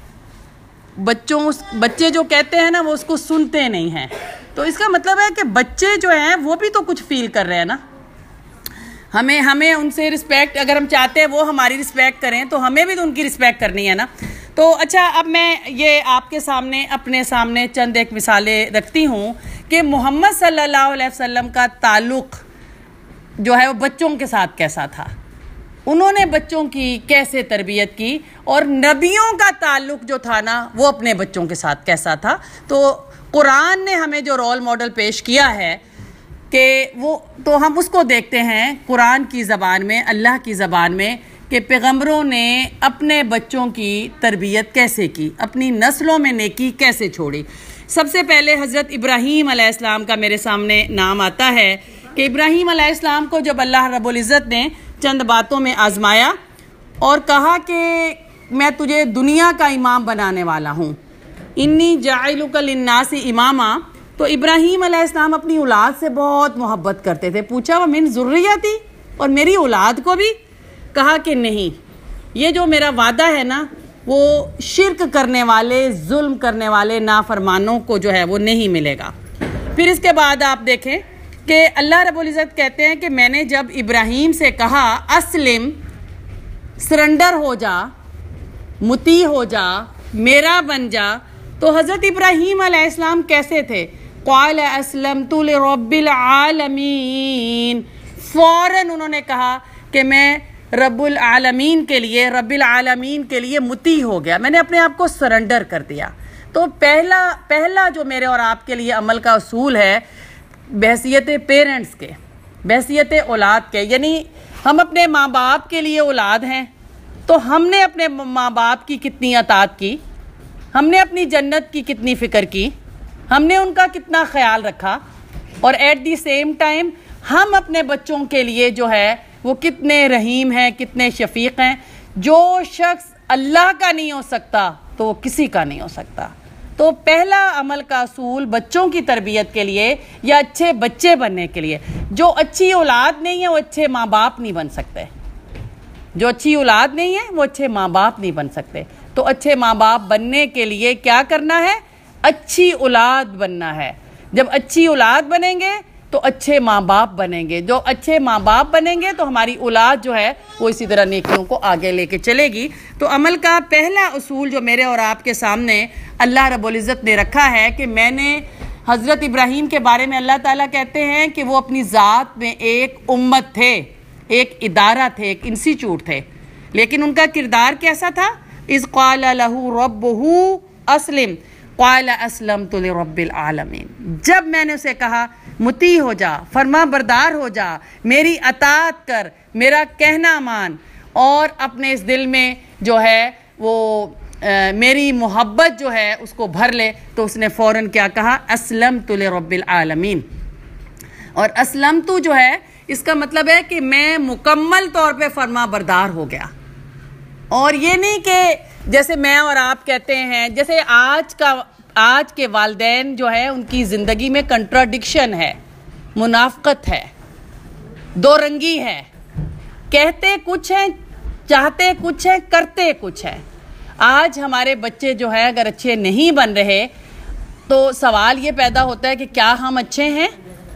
बच्चे जो कहते हैं ना वो उसको सुनते नहीं हैं. तो इसका मतलब है कि बच्चे जो हैं वो भी तो कुछ फील कर रहे हैं ना. हमें उनसे रिस्पेक्ट, अगर हम चाहते हैं वो हमारी रिस्पेक्ट करें तो हमें भी तो उनकी रिस्पेक्ट करनी है ना. तो अच्छा, अब मैं ये आपके सामने अपने सामने चंद एक मिसालें रखती हूँ कि मोहम्मद सल्लल्लाहु अलैहि वसल्लम का ताल्लुक़ जो है वो बच्चों के साथ कैसा था, उन्होंने बच्चों की कैसे तरबियत की, और नबियों का ताल्लुक़ जो था ना वो अपने बच्चों के साथ कैसा था. तो कुरान ने हमें जो रोल मॉडल पेश किया है कि वो तो हम उसको देखते हैं कुरान की ज़बान में, अल्लाह की ज़बान में, कि पैगम्बरों ने अपने बच्चों की तरबियत कैसे की, अपनी नस्लों में नेकी कैसे छोड़ी. سب سے پہلے حضرت ابراہیم علیہ السلام کا میرے سامنے نام آتا ہے کہ ابراہیم علیہ السلام کو جب اللہ رب العزت نے چند باتوں میں آزمایا اور کہا کہ میں تجھے دنیا کا امام بنانے والا ہوں، انی جاعلک للناس اماما، تو ابراہیم علیہ السلام اپنی اولاد سے بہت محبت کرتے تھے. پوچھا ومن ذریتی، اور میری اولاد کو بھی؟ کہا کہ نہیں، یہ جو میرا وعدہ ہے نا وہ شرک کرنے والے، ظلم کرنے والے نافرمانوں کو جو ہے وہ نہیں ملے گا. پھر اس کے بعد آپ دیکھیں کہ اللہ رب العزت کہتے ہیں کہ میں نے جب ابراہیم سے کہا اسلم، سرنڈر ہو جا، مطیع ہو جا، میرا بن جا، تو حضرت ابراہیم علیہ السلام کیسے تھے؟ قال اسلمت لرب العالمین، فوراً انہوں نے کہا کہ میں رب العالمین کے لیے مطیع ہو گیا، میں نے اپنے آپ کو سرنڈر کر دیا. تو پہلا جو میرے اور آپ کے لیے عمل کا اصول ہے بحیثیت پیرنٹس کے، بحیثیت اولاد کے، یعنی ہم اپنے ماں باپ کے لیے اولاد ہیں تو ہم نے اپنے ماں باپ کی کتنی اطاعت کی، ہم نے اپنی جنت کی کتنی فکر کی، ہم نے ان کا کتنا خیال رکھا، اور ایٹ دی سیم ٹائم ہم اپنے بچوں کے لیے جو ہے وہ کتنے رحیم ہیں، کتنے شفیق ہیں. جو شخص اللہ کا نہیں ہو سکتا تو وہ کسی کا نہیں ہو سکتا. تو پہلا عمل کا اصول بچوں کی تربیت کے لیے یا اچھے بچے بننے کے لیے، جو اچھی اولاد نہیں ہے وہ اچھے ماں باپ نہیں بن سکتے، جو اچھی اولاد نہیں ہے وہ اچھے ماں باپ نہیں بن سکتے. تو اچھے ماں باپ بننے کے لیے کیا کرنا ہے؟ اچھی اولاد بننا ہے. جب اچھی اولاد بنیں گے تو اچھے ماں باپ بنیں گے، جو اچھے ماں باپ بنیں گے تو ہماری اولاد جو ہے وہ اسی طرح نیکیوں کو آگے لے کے چلے گی. تو عمل کا پہلا اصول جو میرے اور آپ کے سامنے اللہ رب العزت نے رکھا ہے کہ میں نے حضرت ابراہیم کے بارے میں اللہ تعالیٰ کہتے ہیں کہ وہ اپنی ذات میں ایک امت تھے، ایک ادارہ تھے، ایک انسٹیٹیوٹ تھے، لیکن ان کا کردار کیسا تھا؟ اذ قال له ربه اسلم قال اسلمت لرب العالمین. جب میں نے اسے کہا مطیع ہو جا، فرما بردار ہو جا، میری اطاعت کر، میرا کہنا مان، اور اپنے اس دل میں جو ہے وہ میری محبت جو ہے اس کو بھر لے، تو اس نے فوراً کیا کہا؟ اسلمت لرب العالمین. اور اسلمت جو ہے اس کا مطلب ہے کہ میں مکمل طور پہ فرما بردار ہو گیا. اور یہ نہیں کہ جیسے میں اور آپ کہتے ہیں، جیسے آج کے والدین جو ہے ان کی زندگی میں کنٹراڈکشن ہے، منافقت ہے، دو رنگی ہے، کہتے کچھ ہیں، چاہتے کچھ ہیں، کرتے کچھ ہیں. آج ہمارے بچے جو ہے اگر اچھے نہیں بن رہے تو سوال یہ پیدا ہوتا ہے کہ کیا ہم اچھے ہیں؟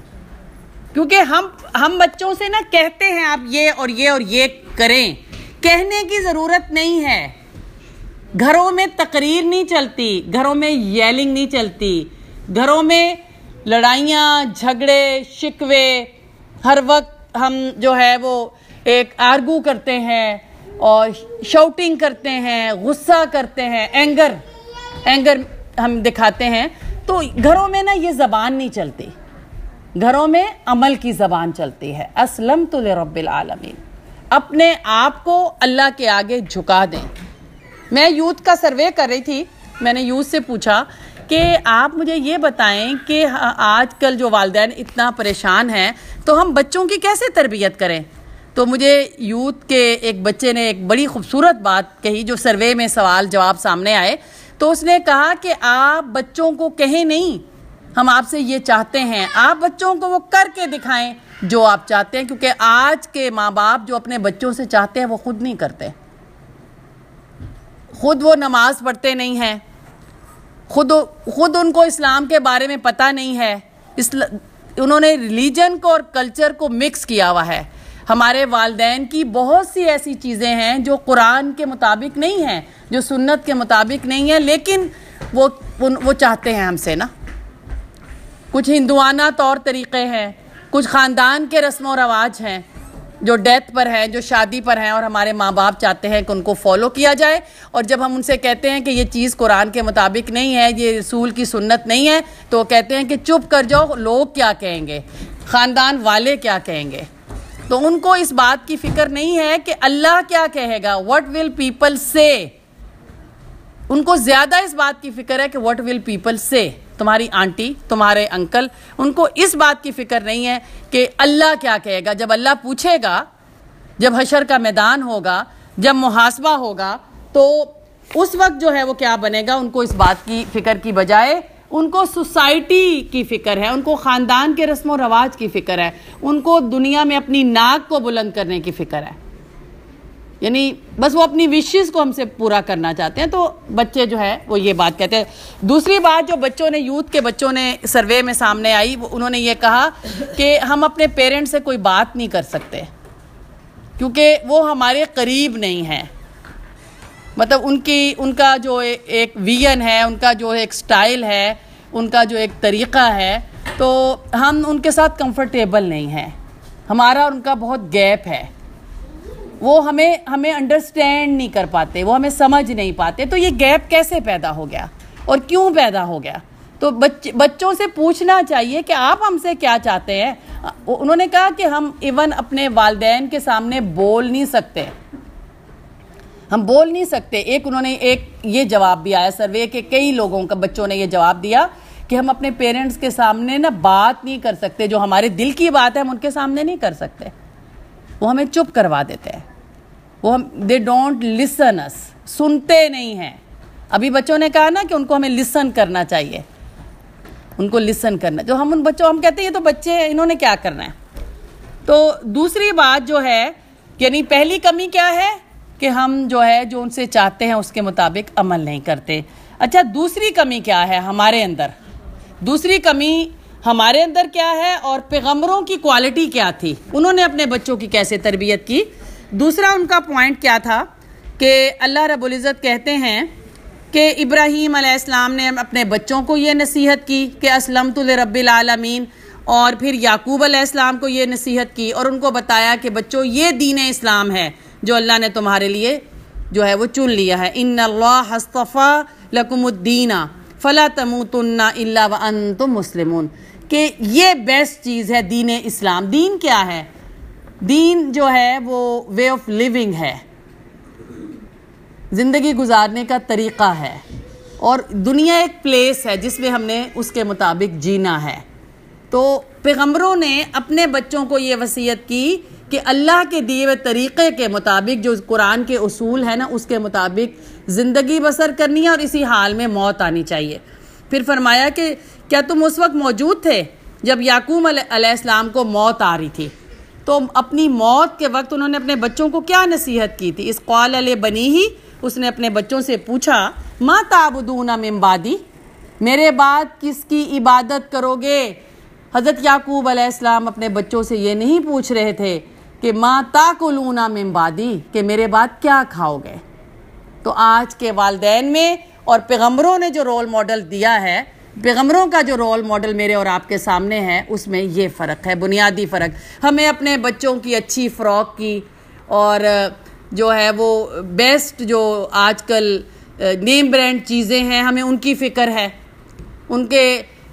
کیونکہ ہم بچوں سے نا کہتے ہیں آپ یہ اور یہ اور یہ کریں، کہنے کی ضرورت نہیں ہے. گھروں میں تقریر نہیں چلتی، گھروں میں ییلنگ نہیں چلتی، گھروں میں لڑائیاں، جھگڑے، شکوے، ہر وقت ہم جو ہے وہ ایک آرگو کرتے ہیں اور شاؤٹنگ کرتے ہیں، غصہ کرتے ہیں، اینگر ہم دکھاتے ہیں. تو گھروں میں نا یہ زبان نہیں چلتی، گھروں میں عمل کی زبان چلتی ہے. اسلمت لرب العالمین. اپنے آپ کو اللہ کے آگے جھکا دیں. میں یوتھ کا سروے کر رہی تھی، میں نے یوتھ سے پوچھا کہ آپ مجھے یہ بتائیں کہ آج کل جو والدین اتنا پریشان ہیں تو ہم بچوں کی کیسے تربیت کریں؟ تو مجھے یوتھ کے ایک بچے نے ایک بڑی خوبصورت بات کہی، جو سروے میں سوال جواب سامنے آئے، تو اس نے کہا کہ آپ بچوں کو کہیں نہیں ہم آپ سے یہ چاہتے ہیں، آپ بچوں کو وہ کر کے دکھائیں جو آپ چاہتے ہیں. کیونکہ آج کے ماں باپ جو اپنے بچوں سے چاہتے ہیں وہ خود نہیں کرتے. خود وہ نماز پڑھتے نہیں ہیں، خود ان کو اسلام کے بارے میں پتہ نہیں ہے. انہوں نے ریلیجن کو اور کلچر کو مکس کیا ہوا ہے. ہمارے والدین کی بہت سی ایسی چیزیں ہیں جو قرآن کے مطابق نہیں ہیں، جو سنت کے مطابق نہیں ہیں، لیکن وہ چاہتے ہیں ہم سے نا. کچھ ہندوانہ طور طریقے ہیں، کچھ خاندان کے رسم و رواج ہیں جو ڈیتھ پر ہیں، جو شادی پر ہیں، اور ہمارے ماں باپ چاہتے ہیں کہ ان کو فالو کیا جائے. اور جب ہم ان سے کہتے ہیں کہ یہ چیز قرآن کے مطابق نہیں ہے، یہ رسول کی سنت نہیں ہے، تو وہ کہتے ہیں کہ چپ کر جاؤ، لوگ کیا کہیں گے، خاندان والے کیا کہیں گے. تو ان کو اس بات کی فکر نہیں ہے کہ اللہ کیا کہے گا، what will people say. ان کو زیادہ اس بات کی فکر ہے کہ what will people say. تمہاری آنٹی, تمہارے انکل, ان کو اس بات کی فکر نہیں ہے کہ اللہ کیا کہے گا. جب اللہ پوچھے گا, جب حشر کا میدان ہوگا, جب محاسبہ ہوگا, تو اس وقت جو ہے وہ کیا بنے گا. ان کو اس بات کی فکر کی بجائے ان کو سوسائٹی کی فکر ہے, ان کو خاندان کے رسم و رواج کی فکر ہے, ان کو دنیا میں اپنی ناک کو بلند کرنے کی فکر ہے. یعنی بس وہ اپنی وشز کو ہم سے پورا کرنا چاہتے ہیں. تو بچے جو ہے وہ یہ بات کہتے ہیں. دوسری بات جو بچوں نے, یوتھ کے بچوں نے سروے میں سامنے آئی, انہوں نے یہ کہا کہ ہم اپنے پیرنٹس سے کوئی بات نہیں کر سکتے کیونکہ وہ ہمارے قریب نہیں ہیں. مطلب ان کا جو ایک ویژن ہے, ان کا جو ایک سٹائل ہے, ان کا جو ایک طریقہ ہے, تو ہم ان کے ساتھ کمفرٹیبل نہیں ہیں. ہمارا اور ان کا بہت گیپ ہے. وہ ہمیں انڈرسٹینڈ نہیں کر پاتے, وہ ہمیں سمجھ نہیں پاتے. تو یہ گیپ کیسے پیدا ہو گیا اور کیوں پیدا ہو گیا؟ تو بچوں سے پوچھنا چاہیے کہ آپ ہم سے کیا چاہتے ہیں. انہوں نے کہا کہ ہم ایون اپنے والدین کے سامنے بول نہیں سکتے, ہم بول نہیں سکتے. انہوں نے ایک یہ جواب بھی آیا سروے کے کئی لوگوں کا, بچوں نے یہ جواب دیا کہ ہم اپنے پیرنٹس کے سامنے نا بات نہیں کر سکتے, جو ہمارے دل کی بات ہے ہم ان کے سامنے نہیں کر سکتے, وہ ہمیں چپ کروا دیتے ہیں. دے ڈونٹ لسن اس, سنتے نہیں ہیں. ابھی بچوں نے کہا نا کہ ان کو ہمیں لسن کرنا چاہیے, ان کو لسن کرنا. جو ہم کہتے ہیں یہ تو بچے ہیں, انہوں نے کیا کرنا ہے. تو دوسری بات جو ہے, یعنی پہلی کمی کیا ہے کہ ہم جو ان سے چاہتے ہیں اس کے مطابق عمل نہیں کرتے. اچھا, دوسری کمی کیا ہے ہمارے اندر؟ دوسری کمی ہمارے اندر کیا ہے اور پیغمبروں کی کوالٹی کیا تھی, انہوں نے اپنے بچوں کی کیسے تربیت کی. دوسرا ان کا پوائنٹ کیا تھا کہ اللہ رب العزت کہتے ہیں کہ ابراہیم علیہ السلام نے اپنے بچوں کو یہ نصیحت کی کہ اسلمت لرب العالمین, اور پھر یعقوب علیہ السلام کو یہ نصیحت کی اور ان کو بتایا کہ بچوں یہ دین اسلام ہے جو اللہ نے تمہارے لیے جو ہے وہ چن لیا ہے. ان اللہ اصطفیٰ لکم الدین فلا تموتن الا وانتم مسلمون, کہ یہ بیسٹ چیز ہے دین اسلام. دین کیا ہے؟ دین جو ہے وہ وے آف لیونگ ہے, زندگی گزارنے کا طریقہ ہے, اور دنیا ایک پلیس ہے جس میں ہم نے اس کے مطابق جینا ہے. تو پیغمبروں نے اپنے بچوں کو یہ وصیت کی کہ اللہ کے دیے ہوئے طریقے کے مطابق, جو قرآن کے اصول ہیں نا, اس کے مطابق زندگی بسر کرنی ہے اور اسی حال میں موت آنی چاہیے. پھر فرمایا کہ کیا تم اس وقت موجود تھے جب یعقوب علیہ السلام کو موت آ رہی تھی؟ تو اپنی موت کے وقت انہوں نے اپنے بچوں کو کیا نصیحت کی تھی؟ اس قال لبنیہ, اس نے اپنے بچوں سے پوچھا ما تعبدون من بعدی, میرے بعد کس کی عبادت کرو گے؟ حضرت یعقوب علیہ السلام اپنے بچوں سے یہ نہیں پوچھ رہے تھے کہ ما تاکلون من بعدی, کہ میرے بعد کیا کھاؤ گے. تو آج کے والدین میں اور پیغمبروں نے جو رول ماڈل دیا ہے, پیغمبروں کا جو رول ماڈل میرے اور آپ کے سامنے ہے, اس میں یہ فرق ہے, بنیادی فرق. ہمیں اپنے بچوں کی اچھی فراک کی اور جو ہے وہ بیسٹ جو آج کل نیم برانڈ چیزیں ہیں, ہمیں ان کی فکر ہے. ان کے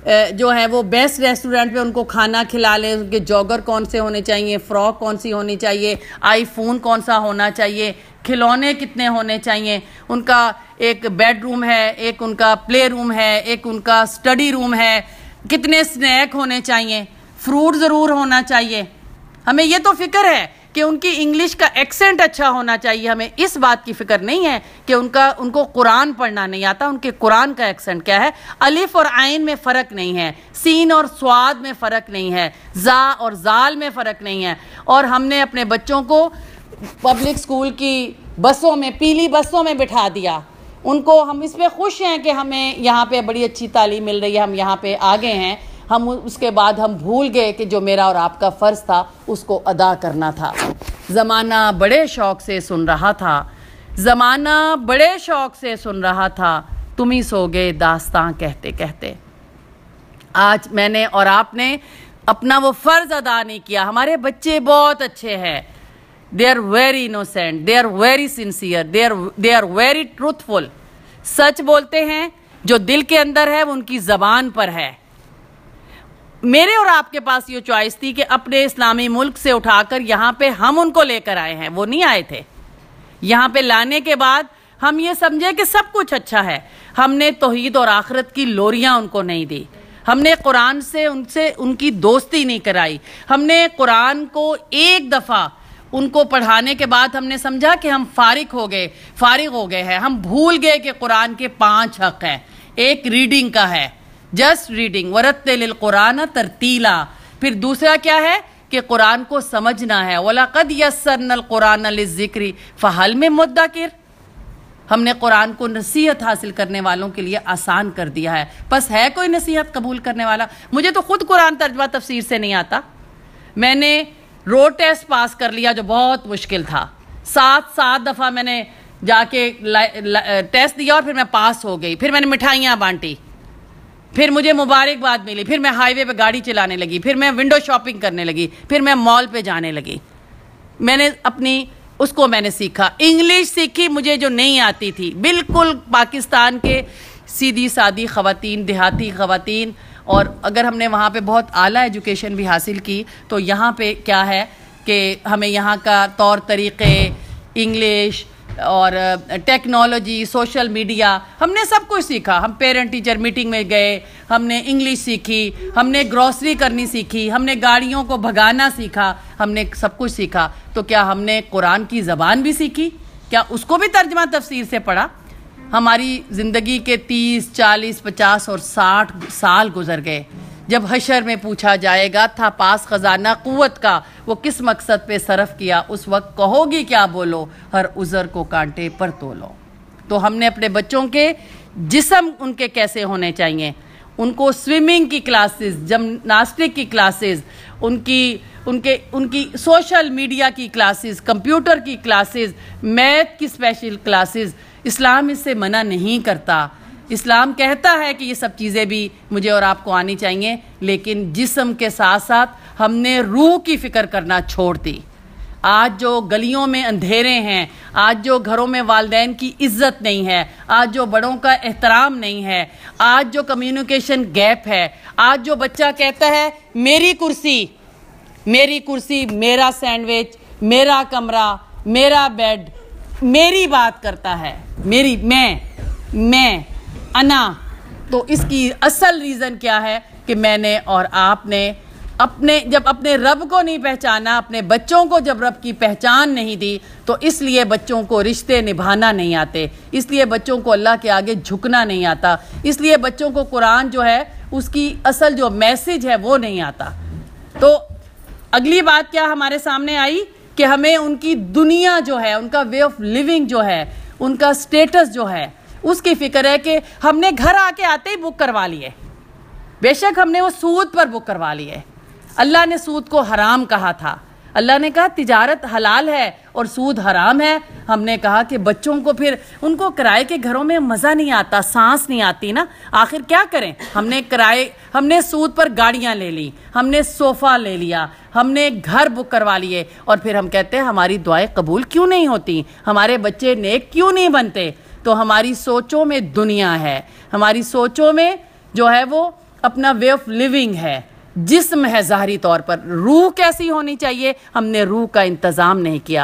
جو ہے وہ بیسٹ ریسٹورنٹ پہ ان کو کھانا کھلا لیں, ان کے جاگر کون سے ہونے چاہیے, فراک کون سی ہونی چاہیے, آئی فون کون سا ہونا چاہیے, کھلونے کتنے ہونے چاہیے, ان کا ایک بیڈ روم ہے, ایک ان کا پلے روم ہے, ایک ان کا اسٹڈی روم ہے, کتنے سنیک ہونے چاہیے, فروٹ ضرور ہونا چاہیے. ہمیں یہ تو فکر ہے کہ ان کی انگلش کا ایکسنٹ اچھا ہونا چاہیے. ہمیں اس بات کی فکر نہیں ہے کہ ان کو قرآن پڑھنا نہیں آتا, ان کے قرآن کا ایکسنٹ کیا ہے. الف اور عین میں فرق نہیں ہے, سین اور سواد میں فرق نہیں ہے, زا اور زال میں فرق نہیں ہے. اور ہم نے اپنے بچوں کو پبلک اسکول کی بسوں میں, پیلی بسوں میں بٹھا دیا. ان کو ہم اس پہ خوش ہیں کہ ہمیں یہاں پہ بڑی اچھی تعلیم مل رہی ہے, ہم یہاں پہ آ گئے ہیں. ہم اس کے بعد ہم بھول گئے کہ جو میرا اور آپ کا فرض تھا اس کو ادا کرنا تھا. زمانہ بڑے شوق سے سن رہا تھا, زمانہ بڑے شوق سے سن رہا تھا, تم ہی سو گئے داستاں کہتے کہتے. آج میں نے اور آپ نے اپنا وہ فرض ادا نہیں کیا. ہمارے بچے بہت اچھے ہیں, they are very innocent, they are very sincere, they are very truthful. سچ بولتے ہیں, جو دل کے اندر ہے وہ ان کی زبان پر ہے. میرے اور آپ کے پاس یہ چوائس تھی کہ اپنے اسلامی ملک سے اٹھا کر یہاں پہ ہم ان کو لے کر آئے ہیں, وہ نہیں آئے تھے. یہاں پہ لانے کے بعد ہم یہ سمجھے کہ سب کچھ اچھا ہے. ہم نے توحید اور آخرت کی لوریاں ان کو نہیں دی, ہم نے قرآن سے ان کی دوستی نہیں کرائی, ہم نے قرآن کو ایک دفعہ ان کو پڑھانے کے بعد ہم نے سمجھا کہ ہم فارغ ہو گئے ہیں, ہم بھول گئے کہ قرآن کے 5 حق ہیں. ایک ریڈنگ کا ہے, جسٹ ریڈنگ, ورتل القرآن ترتیلا. پھر دوسرا کیا ہے کہ قرآن کو سمجھنا ہے, وَلَقَدْ يَسَّرْنَا الْقُرْآنَ لِلذِّكْرِ فَهَلْ مِن مُدَّكِرٍ. ہم نے قرآن کو نصیحت حاصل کرنے والوں کے لیے آسان کر دیا ہے, بس ہے کوئی نصیحت قبول کرنے والا؟ مجھے تو خود قرآن ترجمہ تفسیر سے نہیں آتا. میں نے روڈ ٹیسٹ پاس کر لیا جو بہت مشکل تھا, 7 دفعہ میں نے جا کے ٹیسٹ دیا اور پھر میں پاس ہو گئی. پھر میں نے مٹھائیاں بانٹی, پھر مجھے مبارکباد ملی, پھر میں ہائی وے پہ گاڑی چلانے لگی, پھر میں ونڈو شاپنگ کرنے لگی, پھر میں مال پہ جانے لگی. میں نے اس کو میں نے سیکھا. انگلش سیکھی مجھے جو نہیں آتی تھی, بالکل پاکستان کے سیدھی سادی خواتین, دیہاتی خواتین, اور اگر ہم نے وہاں پہ بہت اعلیٰ ایجوکیشن بھی حاصل کی تو یہاں پہ کیا ہے کہ ہمیں یہاں کا طور طریقے, انگلش اور ٹیکنالوجی, سوشل میڈیا, ہم نے سب کچھ سیکھا. ہم پیرنٹ ٹیچر میٹنگ میں گئے, ہم نے انگلش سیکھی, ہم نے گروسری کرنی سیکھی, ہم نے گاڑیوں کو بھگانا سیکھا, ہم نے سب کچھ سیکھا. تو کیا ہم نے قرآن کی زبان بھی سیکھی؟ کیا اس کو بھی ترجمہ تفسیر سے پڑھا؟ ہماری زندگی کے 30, 40, 50 اور 60 سال گزر گئے. جب حشر میں پوچھا جائے گا تھا پاس خزانہ قوت کا, وہ کس مقصد پہ صرف کیا, اس وقت کہو گی کیا بولو, ہر عذر کو کانٹے پر تولو. تو ہم نے اپنے بچوں کے جسم ان کے کیسے ہونے چاہیے, ان کو سوئمنگ کی کلاسز, جمناسٹک کی کلاسز, ان کی سوشل میڈیا کی کلاسز, کمپیوٹر کی کلاسز, میتھ کی اسپیشل کلاسز. اسلام اس سے منع نہیں کرتا. اسلام کہتا ہے کہ یہ سب چیزیں بھی مجھے اور آپ کو آنی چاہیے, لیکن جسم کے ساتھ ساتھ ہم نے روح کی فکر کرنا چھوڑ دی. آج جو گلیوں میں اندھیرے ہیں, آج جو گھروں میں والدین کی عزت نہیں ہے, آج جو بڑوں کا احترام نہیں ہے, آج جو کمیونیکیشن گیپ ہے, آج جو بچہ کہتا ہے میری کرسی, میرا سینڈوچ, میرا کمرہ, میرا بیڈ, میری بات کرتا ہے, میں انا. تو اس کی اصل ریزن کیا ہے کہ میں نے اور آپ نے جب اپنے رب کو نہیں پہچانا, اپنے بچوں کو جب رب کی پہچان نہیں دی, تو اس لیے بچوں کو رشتے نبھانا نہیں آتے, اس لیے بچوں کو اللہ کے آگے جھکنا نہیں آتا, اس لیے بچوں کو قرآن جو ہے اس کی اصل جو میسج ہے وہ نہیں آتا. تو اگلی بات کیا ہمارے سامنے آئی کہ ہمیں ان کی دنیا جو ہے, ان کا وے آف لیونگ جو ہے, ان کا سٹیٹس جو ہے, اس کی فکر ہے کہ ہم نے گھر آ کے آتے ہی بک کروا لیے. بے شک ہم نے وہ سود پر بک کروا لیے. اللہ نے سود کو حرام کہا تھا, اللہ نے کہا تجارت حلال ہے اور سود حرام ہے. ہم نے کہا کہ بچوں کو پھر ان کو کرائے کے گھروں میں مزہ نہیں آتا, سانس نہیں آتی نا, آخر کیا کریں. ہم نے سود پر گاڑیاں لے لی, ہم نے صوفہ لے لیا, ہم نے گھر بک کروا لیے, اور پھر ہم کہتے ہیں ہماری دعائیں قبول کیوں نہیں ہوتی, ہمارے بچے نیک کیوں نہیں بنتے. تو ہماری سوچوں میں دنیا ہے, ہماری سوچوں میں جو ہے وہ اپنا وے آف لیونگ ہے, جسم ہے ظاہری طور پر. روح کیسی ہونی چاہیے, ہم نے روح کا انتظام نہیں کیا.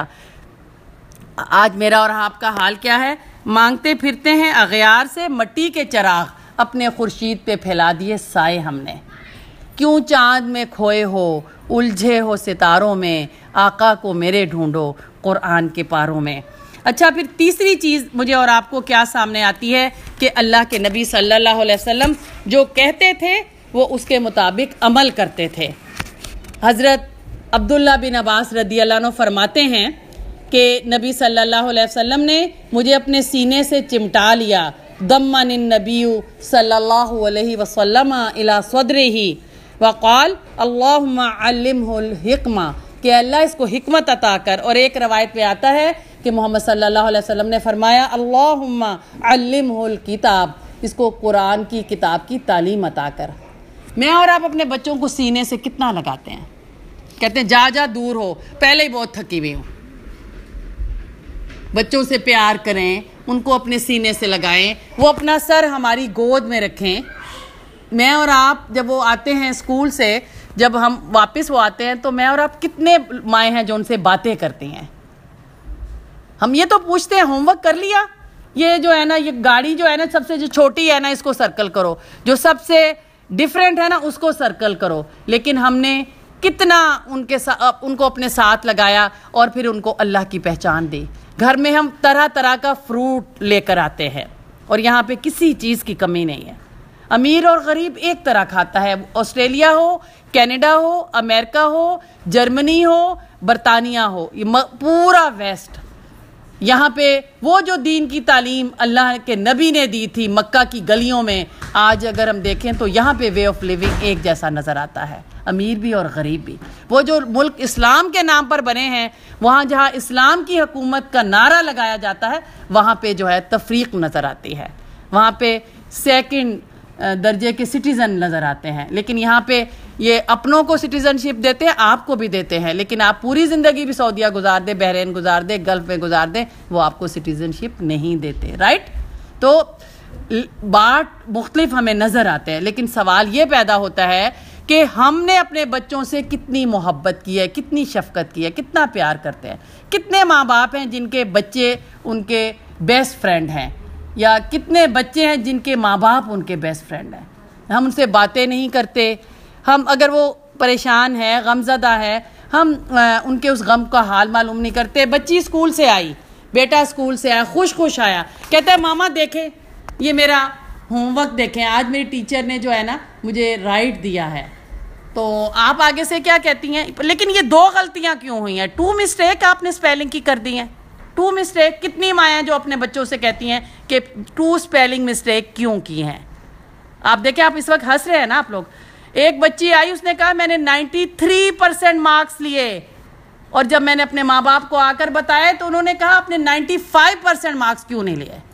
آج میرا اور آپ کا حال کیا ہے, مانگتے پھرتے ہیں اغیار سے مٹی کے چراغ, اپنے خورشید پہ پھیلا دیے سائے ہم نے. کیوں چاند میں کھوئے ہو, الجھے ہو ستاروں میں, آقا کو میرے ڈھونڈو قرآن کے پاروں میں. اچھا, پھر تیسری چیز مجھے اور آپ کو کیا سامنے آتی ہے کہ اللہ کے نبی صلی اللہ علیہ وسلم جو کہتے تھے وہ اس کے مطابق عمل کرتے تھے. حضرت عبداللہ بن عباس رضی اللہ عنہ فرماتے ہیں کہ نبی صلی اللہ علیہ وسلم نے مجھے اپنے سینے سے چمٹا لیا. ضمن النبی صلی اللہ علیہ وسلم الی صدرہ وقال اللہم علمہ الحکمہ, کہ اللہ اس کو حکمت عطا کر. اور ایک روایت پہ آتا ہے کہ محمد صلی اللہ علیہ وسلم نے فرمایا اللہم علمہ الکتاب, اس کو قرآن کی کتاب کی تعلیم عطا کر. میں اور آپ اپنے بچوں کو سینے سے کتنا لگاتے ہیں, کہتے ہیں جا دور ہو, پہلے ہی بہت تھکی ہوئی ہوں. بچوں سے پیار کریں, ان کو اپنے سینے سے لگائیں, وہ اپنا سر ہماری گود میں رکھیں. میں اور آپ جب وہ آتے ہیں اسکول سے, جب ہم واپس وہ آتے ہیں, تو میں اور آپ کتنے مائیں ہیں جو ان سے باتیں کرتی ہیں. ہم یہ تو پوچھتے ہیں ہوم ورک کر لیا, یہ جو ہے نا یہ گاڑی جو ہے نا سب سے جو چھوٹی ہے نا اس کو سرکل کرو, جو سب سے ڈیفرنٹ ہے نا اس کو سرکل کرو. لیکن ہم نے کتنا ان کو اپنے ساتھ لگایا اور پھر ان کو اللہ کی پہچان دی. گھر میں ہم طرح طرح کا فروٹ لے کر آتے ہیں اور یہاں پہ کسی چیز کی کمی نہیں ہے. امیر اور غریب ایک طرح کھاتا ہے, آسٹریلیا ہو, کینیڈا ہو, امریکہ ہو, جرمنی ہو, برطانیہ ہو, یہ پورا ویسٹ. یہاں پہ وہ جو دین کی تعلیم اللہ کے نبی نے دی تھی مکہ کی گلیوں میں, آج اگر ہم دیکھیں تو یہاں پہ وے آف لیونگ ایک جیسا نظر آتا ہے, امیر بھی اور غریب بھی. وہ جو ملک اسلام کے نام پر بنے ہیں, وہاں جہاں اسلام کی حکومت کا نعرہ لگایا جاتا ہے وہاں پہ جو ہے تفریق نظر آتی ہے, وہاں پہ سیکنڈ درجے کے سٹیزن نظر آتے ہیں. لیکن یہاں پہ یہ اپنوں کو سٹیزن شپ دیتے ہیں, آپ کو بھی دیتے ہیں, لیکن آپ پوری زندگی بھی سعودیہ گزار دیں, بحرین گزار دیں, گلف میں گزار دیں, وہ آپ کو سٹیزن شپ نہیں دیتے, رائٹ. تو بات مختلف ہمیں نظر آتے ہیں, لیکن سوال یہ پیدا ہوتا ہے کہ ہم نے اپنے بچوں سے کتنی محبت کی ہے, کتنی شفقت کی ہے, کتنا پیار کرتے ہیں. کتنے ماں باپ ہیں جن کے بچے ان کے بیسٹ فرینڈ ہیں, یا کتنے بچے ہیں جن کے ماں باپ ان کے بیسٹ فرینڈ ہیں. ہم ان سے باتیں نہیں کرتے, ہم اگر وہ پریشان ہے, غم زدہ ہے, ہم ان کے اس غم کا حال معلوم نہیں کرتے. بچی اسکول سے آئی, بیٹا اسکول سے آیا, خوش آیا, کہتا ہے ماما دیکھیں یہ میرا ہوم ورک دیکھیں, آج میری ٹیچر نے جو ہے نا مجھے رائٹ دیا ہے. تو آپ آگے سے کیا کہتی ہیں, لیکن یہ 2 غلطیاں کیوں ہوئی ہیں, 2 مسٹیک آپ نے اسپیلنگ کی کر دی ہیں. 2 مسٹیک کتنی مائیں جو اپنے بچوں سے کہتی ہیں کہ 2 اسپیلنگ مسٹیک کیوں کی ہیں. آپ دیکھیں, آپ اس وقت ہنس رہے ہیں نا آپ لوگ. ایک بچی آئی, اس نے کہا میں نے 93% مارکس لیے, اور جب میں نے اپنے ماں باپ کو آ کر بتایا تو انہوں نے کہا آپ نے 95% مارکس کیوں نہیں لیے.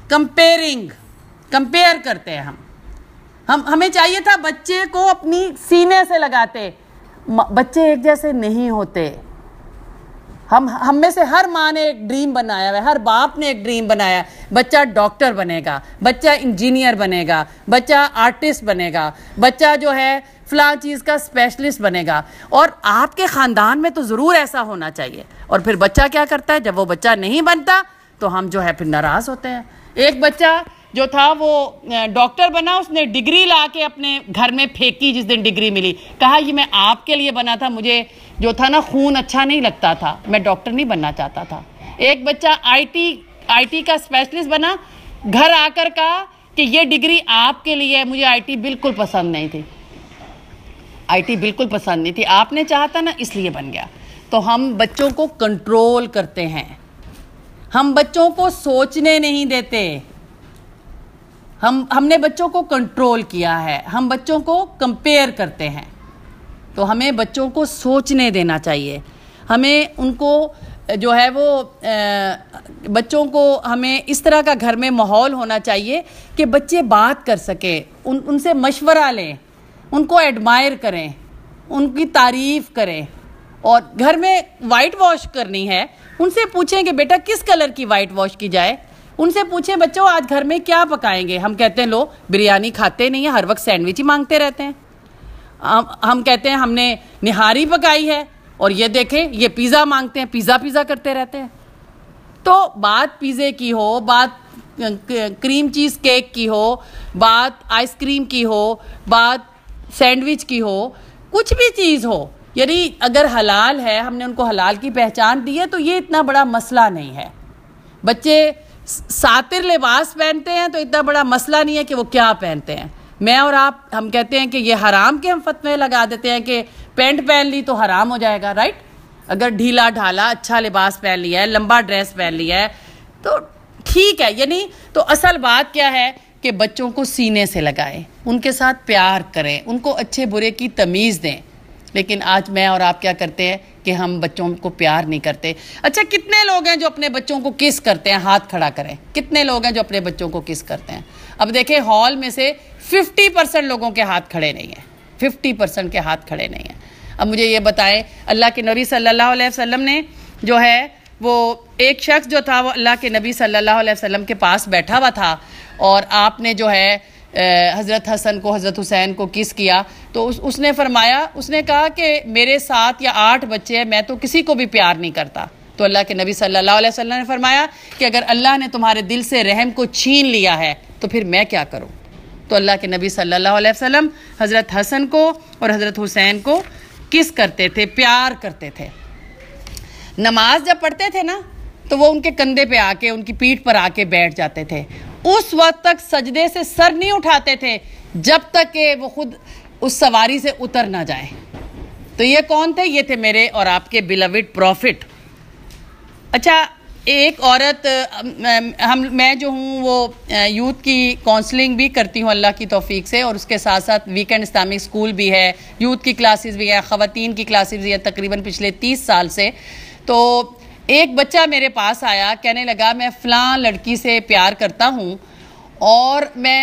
کمپیئر کرتے ہیں ہمیں چاہیے تھا بچے کو اپنی سینے سے لگاتے. بچے ایک جیسے نہیں ہوتے. ہم میں سے ہر ماں نے ایک ڈریم بنایا ہے, ہر باپ نے ایک ڈریم بنایا ہے. بچہ ڈاکٹر بنے گا, بچہ انجینئر بنے گا, بچہ آرٹسٹ بنے گا, بچہ جو ہے فلاں چیز کا اسپیشلسٹ بنے گا. اور آپ کے خاندان میں تو ضرور ایسا ہونا چاہیے. اور پھر بچہ کیا کرتا ہے, جب وہ بچہ نہیں بنتا تو ہم جو ہے پھر ناراض ہوتے ہیں. ایک بچہ جو تھا وہ ڈاکٹر بنا, اس نے ڈگری لا کے اپنے گھر میں پھینکی. جس دن ڈگری ملی کہا یہ میں آپ کے لیے بنا تھا, مجھے جو تھا نا خون اچھا نہیں لگتا تھا, میں ڈاکٹر نہیں بننا چاہتا تھا. ایک بچہ آئی ٹی کا اسپیشلسٹ بنا, گھر آ کر کہا کہ یہ ڈگری آپ کے لیے, مجھے آئی ٹی بالکل پسند نہیں تھی, آئی ٹی بالکل پسند نہیں تھی, آپ نے چاہا تھا نا اس لیے بن گیا. تو ہم بچوں کو کنٹرول کرتے ہیں, ہم بچوں کو سوچنے نہیں دیتے. ہم نے بچوں کو کنٹرول کیا ہے, ہم بچوں کو کمپیئر کرتے ہیں. تو ہمیں بچوں کو سوچنے دینا چاہیے. ہمیں ان کو جو ہے وہ بچوں کو ہمیں اس طرح کا گھر میں ماحول ہونا چاہیے کہ بچے بات کر سکیں, ان سے مشورہ لیں, ان کو ایڈمائر کریں, ان کی تعریف کریں. اور گھر میں وائٹ واش کرنی ہے, ان سے پوچھیں کہ بیٹا کس کلر کی وائٹ واش کی جائے. ان سے پوچھیں بچوں آج گھر میں کیا پکائیں گے. ہم کہتے ہیں لو بریانی کھاتے نہیں ہیں, ہر وقت سینڈوچ ہی مانگتے رہتے ہیں. ہم کہتے ہیں ہم نے نہاری پکائی ہے, اور یہ دیکھیں یہ پیزا مانگتے ہیں, پیزا کرتے رہتے ہیں. تو بات پیزے کی ہو, بات کریم چیز کیک کی ہو, بات آئس کریم کی ہو, بات سینڈوچ کی ہو, کچھ بھی چیز ہو, یعنی اگر حلال ہے, ہم نے ان کو حلال کی پہچان دی ہے تو یہ اتنا بڑا مسئلہ نہیں ہے. بچے ساتر لباس پہنتے ہیں تو اتنا بڑا مسئلہ نہیں ہے کہ وہ کیا پہنتے ہیں. میں اور آپ ہم کہتے ہیں کہ یہ حرام کے ہم فتوے لگا دیتے ہیں کہ پینٹ پہن لی تو حرام ہو جائے گا, رائٹ. اگر ڈھیلا ڈھالا اچھا لباس پہن لیا ہے, لمبا ڈریس پہن لیا ہے تو ٹھیک ہے. یعنی تو اصل بات کیا ہے کہ بچوں کو سینے سے لگائیں, ان کے ساتھ پیار کریں, ان کو اچھے برے کی تمیز دیں. لیکن آج میں اور آپ کیا کرتے ہیں کہ ہم بچوں کو پیار نہیں کرتے. اچھا کتنے لوگ ہیں جو اپنے بچوں کو کس کرتے ہیں, ہاتھ کھڑا کریں. کتنے لوگ ہیں جو اپنے بچوں کو کس کرتے ہیں. اب دیکھیں ہال میں سے 50% لوگوں کے ہاتھ کھڑے نہیں ہیں, 50% کے ہاتھ کھڑے نہیں ہیں. اب مجھے یہ بتائیں, اللہ کے نبی صلی اللہ علیہ وسلم نے جو ہے وہ ایک شخص جو تھا وہ اللہ کے نبی صلی اللہ علیہ وسلم کے پاس بیٹھا ہوا تھا, اور آپ نے جو ہے حضرت حسن کو حضرت حسین کو کس کیا. تو اس نے فرمایا, اس نے کہا کہ میرے 7 یا 8 بچے ہیں, میں تو کسی کو بھی پیار نہیں کرتا. تو اللہ کے نبی صلی اللہ علیہ وسلم نے فرمایا کہ اگر اللہ نے تمہارے دل سے رحم کو چھین لیا ہے تو پھر میں کیا کروں. تو اللہ کے نبی صلی اللہ علیہ وسلم حضرت حسن کو اور حضرت حسین کو کس کرتے تھے, پیار کرتے تھے. نماز جب پڑھتے تھے نا تو وہ ان کے کندھے پہ آ کے, ان کی پیٹھ پر آ کے بیٹھ جاتے تھے. اس وقت تک سجدے سے سر نہیں اٹھاتے تھے جب تک کہ وہ خود اس سواری سے اتر نہ جائیں. تو یہ کون تھے؟ یہ تھے میرے اور آپ کے بیلوڈ پروفٹ. اچھا, ایک عورت, میں جو ہوں وہ یوتھ کی کونسلنگ بھی کرتی ہوں اللہ کی توفیق سے, اور اس کے ساتھ ساتھ ویکینڈ اسلامک اسکول بھی ہے, یوتھ کی کلاسز بھی ہے, خواتین کی کلاسز بھی ہے تقریباً پچھلے 30 سال سے. تو ایک بچہ میرے پاس آیا, کہنے لگا میں فلاں لڑکی سے پیار کرتا ہوں, اور